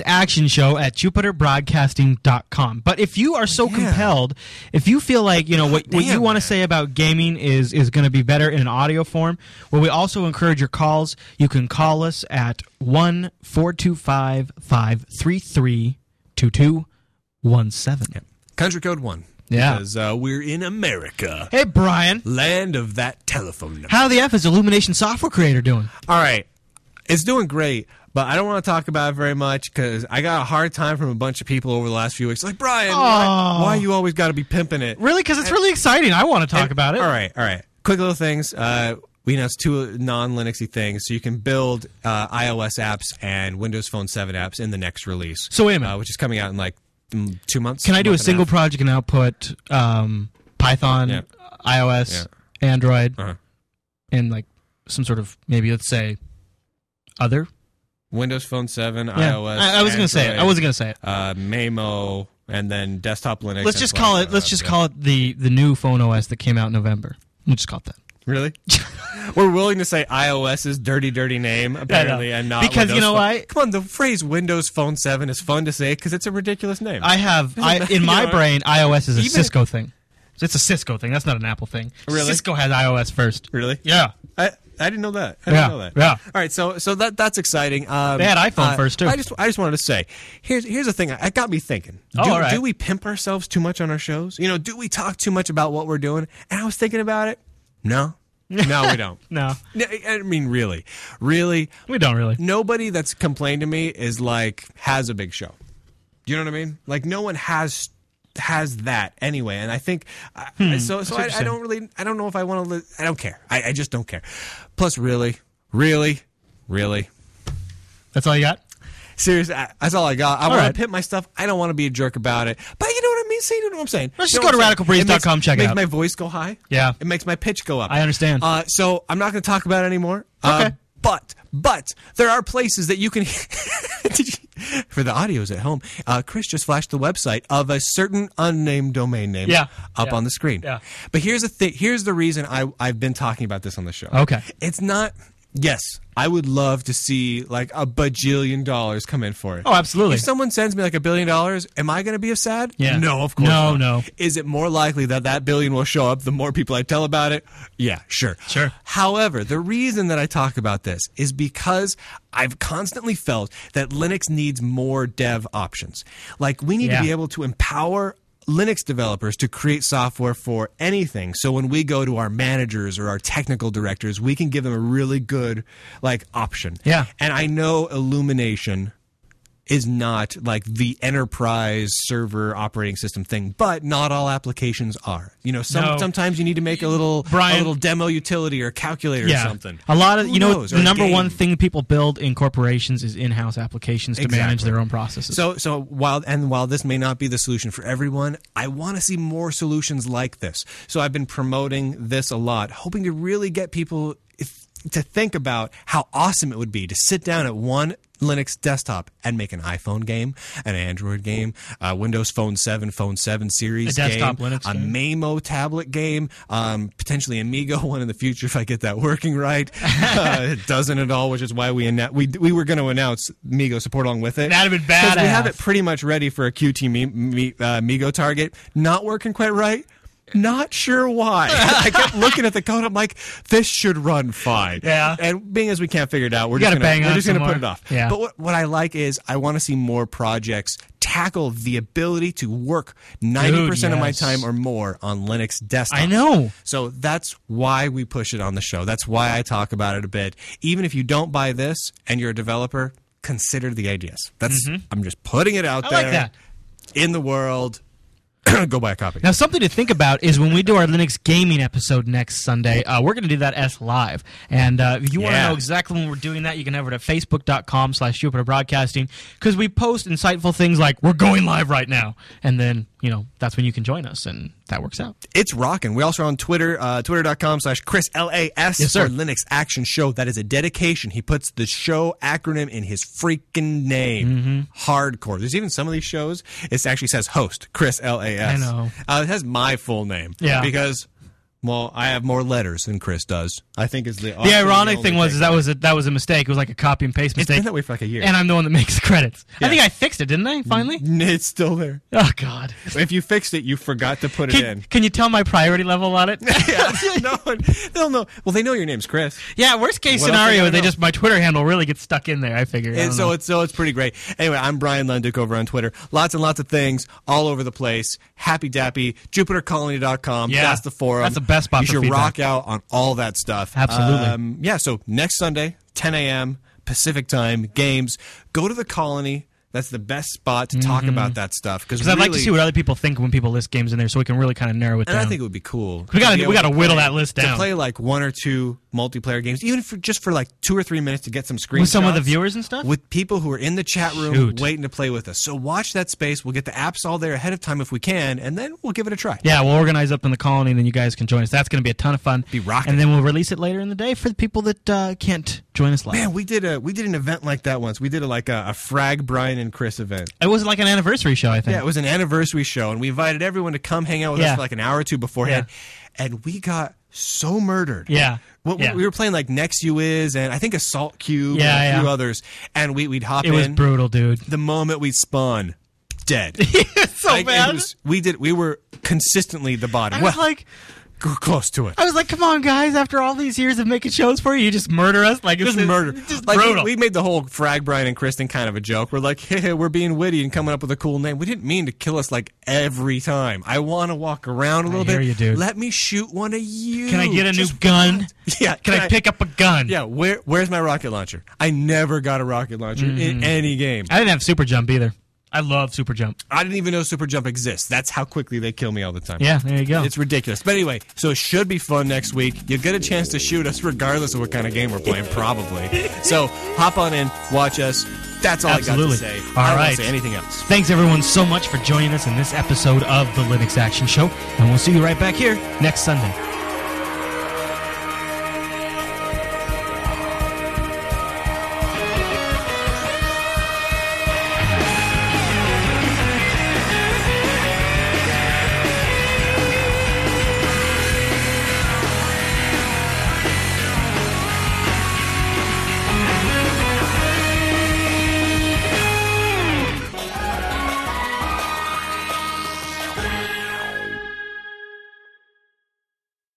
linuxactionshow@jupiterbroadcasting.com. But if you are so compelled, if you feel like, what you want to say about gaming is going to be better in an audio form, well, we also encourage your calls. You can call us at 1-425-533-2217. Yep. Country code 1. Yeah. Because we're in America. Hey, Brian. Land of that telephone number. How the F is Illumination Software Creator doing? All right. It's doing great, but I don't want to talk about it very much because I got a hard time from a bunch of people over the last few weeks. Like, Brian, why you always got to be pimping it? Really? Because it's really exciting. I want to talk about it. All right. Quick little things. We announced 2 non-Linuxy things, so you can build iOS apps and Windows Phone 7 apps in the next release. So wait a minute. Which is coming out in like 2 months. Can I do a single project and output Python, iOS, Android, and like some sort of, maybe let's say, other? Windows Phone 7, iOS. I was going to say it. I wasn't going to say it. Maemo, and then desktop Linux. Let's just call it the new Phone OS that came out in November. We'll just call it that. Really? We're willing to say iOS's dirty name, apparently, and not because Windows you know Phone. why? Come on, the phrase Windows Phone 7 is fun to say because it's a ridiculous name. In my brain, iOS is a Cisco thing. It's a Cisco thing. That's not an Apple thing. Really? Cisco has iOS first. Really? Yeah. I didn't know that. I didn't know that. Yeah. All right, so that's exciting. They had iPhone first too. I just wanted to say, here's the thing. It got me thinking. All right. Do we pimp ourselves too much on our shows? Do we talk too much about what we're doing? And I was thinking about it. No, we don't. No. I mean, really, we don't really. Nobody that's complained to me is like has a big show. Do you know what I mean? Like no one has that anyway, and I think I don't know if I want to. I don't care. I just don't care. Plus, really, that's all you got. Seriously, that's all I got. I want to pimp my stuff. I don't want to be a jerk about it. But you know what I mean? See, you know what I'm saying? Let's just go to radicalbreeze.com, check it out. It makes my voice go high. Yeah. It makes my pitch go up. I understand. So I'm not going to talk about it anymore. Okay. But there are places that you can... For the audios at home, Chris just flashed the website of a certain unnamed domain name up on the screen. Yeah. But here's the thing. Here's the reason I've been talking about this on the show. Okay. It's not... Yes, I would love to see like $1 bajillion come in for it. Oh, absolutely. If someone sends me like $1 billion, am I going to be sad? Yeah. No, of course not. No. Is it more likely that billion will show up the more people I tell about it? Yeah, sure. However, the reason that I talk about this is because I've constantly felt that Linux needs more dev options. Like we need to be able to empower Linux developers to create software for anything. So when we go to our managers or our technical directors, we can give them a really good option. Yeah. And I know Illumination is not like the enterprise server operating system thing, but not all applications are. Sometimes you need to make a little demo utility or calculator or something. A lot of the number one thing people build in corporations is in-house applications to manage their own processes. So while this may not be the solution for everyone, I want to see more solutions like this. So I've been promoting this a lot, hoping to really get people to think about how awesome it would be to sit down at one Linux desktop and make an iPhone game, an Android game, a Windows Phone 7 series a desktop game, Linux a Maemo tablet game, potentially Amigo one in the future if I get that working right. It doesn't at all, which is why we were going to announce Amigo support along with it. That'd have been badass. Because we have it pretty much ready for a Qt Amigo target. Not working quite right. Not sure why. I kept looking at the code. I'm like, this should run fine. Yeah. And being as we can't figure it out, we're just going to put it off. Yeah. But what I like is I want to see more projects tackle the ability to work 90% of my time or more on Linux desktop. I know. So that's why we push it on the show. That's why I talk about it a bit. Even if you don't buy this and you're a developer, consider the ideas. I'm just putting it out there. I like that. In the world. Go buy a copy. Now, something to think about is when we do our Linux gaming episode next Sunday, we're going to do that as live. And if you want to know exactly when we're doing that, you can head over to facebook.com/Jupiter Broadcasting because we post insightful things like, we're going live right now. And then that's when you can join us, and that works out. It's rocking. We also are on Twitter, twitter.com/ChrisLAS Yes, sir. for Linux Action Show. That is a dedication. He puts the show acronym in his freaking name. Hardcore. There's even some of these shows, it actually says host, Chris LAS. I know. It has my full name. Yeah. Because, well, I have more letters than Chris does. I think is the ironic thing was that was a mistake. It was like a copy and paste It's mistake. been that way for like a year. And I'm the one that makes the credits. Yeah. I think I fixed it, didn't I? Finally? It's still there. Oh, God. If you fixed it, you forgot to put it in. Can you tell my priority level on it? Yeah, no one, they'll know. Well, they know your name's Chris. Yeah, worst case What else they scenario, gotta know? my Twitter handle really gets stuck in there, I figure. And so it's pretty great. Anyway, I'm Brian Lendick over on Twitter. Lots and lots of things all over the place. Happy dappy. JupiterColony.com. Yeah. That's the forum. That's the best spot You for should feedback. rock out on all that stuff. Absolutely. Yeah, so next Sunday, 10 a.m. Pacific time, games. Go to the Colony. That's the best spot to talk about that stuff. Because I'd like to see what other people think when people list games in there, so we can really kind of narrow it And down. I think it would be cool. We gotta to be able to whittle play- that list To down. play like 1 or 2 multiplayer games, even just for like 2 or 3 minutes to get some screenshots. With some of the viewers and stuff? With people who are in the chat room Shoot. waiting to play with us. So watch that space. We'll get the apps all there ahead of time if we can, and then we'll give it a try. Yeah, we'll organize up in the Colony, and then you guys can join us. That's going to be a ton of fun. Be rocking. And then we'll release it later in the day for the people that can't join us live. Man, we did an event like that once. We did a Frag Brian and Chris event. It was like an anniversary show, I think. Yeah, it was an anniversary show, and we invited everyone to come hang out with us Yeah. for like an hour or two beforehand, and we got so murdered. Yeah. We were playing like Next You Is, and I think Assault Cube, Yeah, and a few yeah. others, and we'd hop It in. was brutal, dude. The moment we spawn, dead. It's so Like, bad. We were consistently the bottom. I was like, Close to it. come on, guys! After all these years of making shows for you, you just murder us like Just it's murder. just Like brutal. we made the whole Frag Brian and Kristen kind of a joke. We're like, hey, we're being witty and coming up with a cool name. We didn't mean to kill us like every time. I want to walk around a little hear bit. you, dude. Let me shoot one of you. Can I get a new Just gun? once. Yeah. Can I pick up a gun? Yeah. Where's my rocket launcher? I never got a rocket launcher in any game. I didn't have Super Jump either. I love Super Jump. I didn't even know Super Jump exists. That's how quickly they kill me all the time. Yeah, there you go. It's ridiculous. But anyway, so it should be fun next week. You'll get a chance to shoot us regardless of what kind of game we're playing, probably. So hop on in, watch us. That's all Absolutely. I got to say. All I don't right. want to say anything else. Thanks, everyone, so much for joining us in this episode of the Linux Action Show, and we'll see you right back here next Sunday.